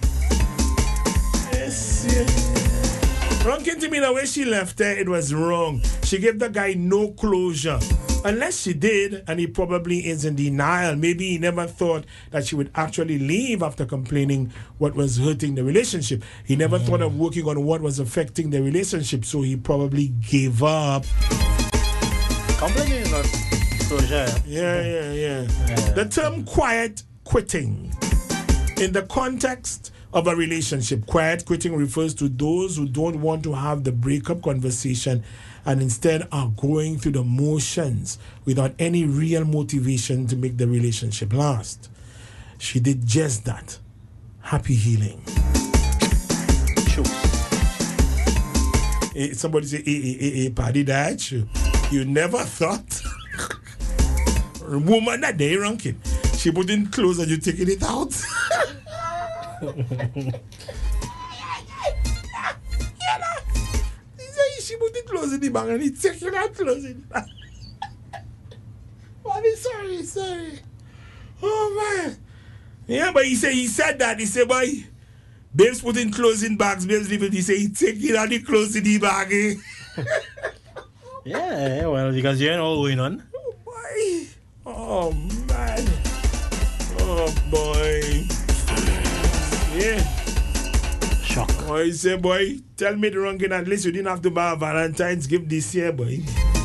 Yes, yeah. Rankin to me the way she left her, it was wrong. She gave the guy no closure. Unless she did, and he probably is in denial. Maybe he never thought that she would actually leave after complaining what was hurting the relationship. He never mm. thought of working on what was affecting the relationship, so he probably gave up. Complaining is not closure. Yeah, yeah, yeah, yeah. The term quiet quitting in the context of a relationship. Quiet quitting refers to those who don't want to have the breakup conversation and instead are going through the motions without any real motivation to make the relationship last. She did just that. Happy healing. Sure. Hey, somebody say, hey, hey, hey, hey, Paddy, that you. You never thought? Woman that day, Rankin. She put in clothes and you taking it out. She put the clothes in the bag and he taking out clothes in the bag. Mommy, sorry, sorry. Oh man. Yeah, but he said he said that. He said, boy, Babes putting clothes in bags, Babes leaving. He said he taking out the clothes in the bag. Eh? Yeah, well, because you're all going on. Oh boy. Oh man. Oh boy. Yeah. Shock. Oh, he said, boy, tell me the wrong thing. At least you didn't have to buy a Valentine's gift this year, boy.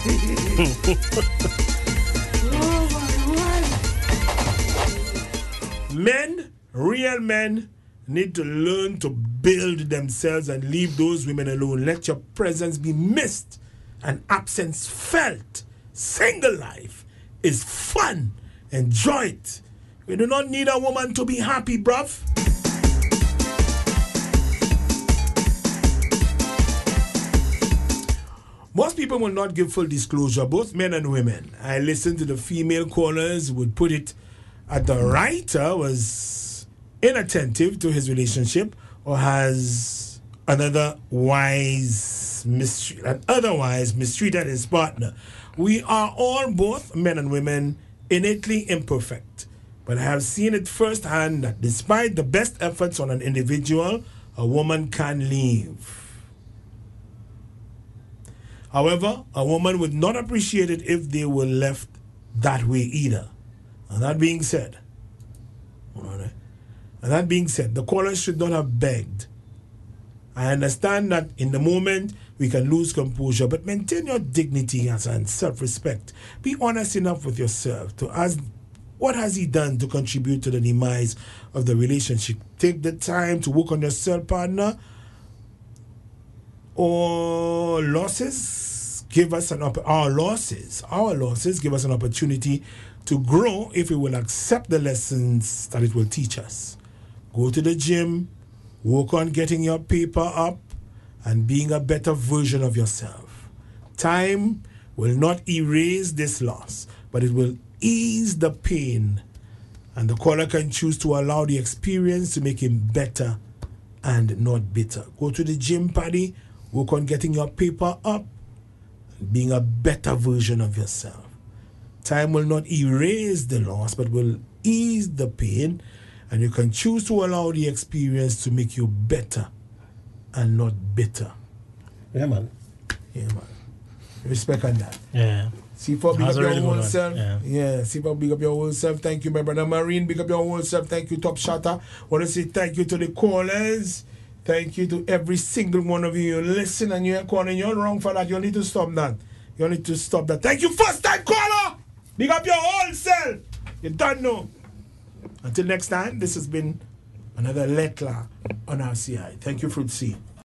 Oh, my God. Men, real men, need to learn to build themselves and leave those women alone. Let your presence be missed and absence felt. Single life is fun. Enjoy it. We do not need a woman to be happy, bruv. Most people will not give full disclosure, both men and women. I listened to the female callers who would put it at the writer was inattentive to his relationship or has another wise mistreated, otherwise mistreated his partner. We are all, both men and women, innately imperfect. But I have seen it firsthand that despite the best efforts on an individual, a woman can leave. However, a woman would not appreciate it if they were left that way either. And that being said, and that being said, the caller should not have begged. I understand that in the moment we can lose composure, but maintain your dignity and self-respect. Be honest enough with yourself to ask, what has he done to contribute to the demise of the relationship? Take the time to work on yourself, partner. Or losses give us an op- our losses our losses give us an opportunity to grow if we will accept the lessons that it will teach us. Go to the gym, work on getting your paper up and being a better version of yourself. Time will not erase this loss, but it will ease the pain And the caller can choose to allow the experience to make him better and not bitter. Go to the gym, Paddy. Work on getting your paper up. Being a better version of yourself. Time will not erase the loss, but will ease the pain. And you can choose to allow the experience to make you better and not bitter. Yeah, man. Yeah, man. Respect on that. Yeah. See for big That's up a your really good whole one. self. Yeah. yeah. See for big up your whole self. Thank you, my brother Marine. Big up your whole self. Thank you, Top Shotter. Want to say thank you to the callers. Thank you to every single one of you. You listen and you're calling. You're wrong for that. You need to stop that. You need to stop that. Thank you, first time caller. Big up your whole self. You don't know. Until next time, this has been another Letla on R C I. Thank you, Fruit C.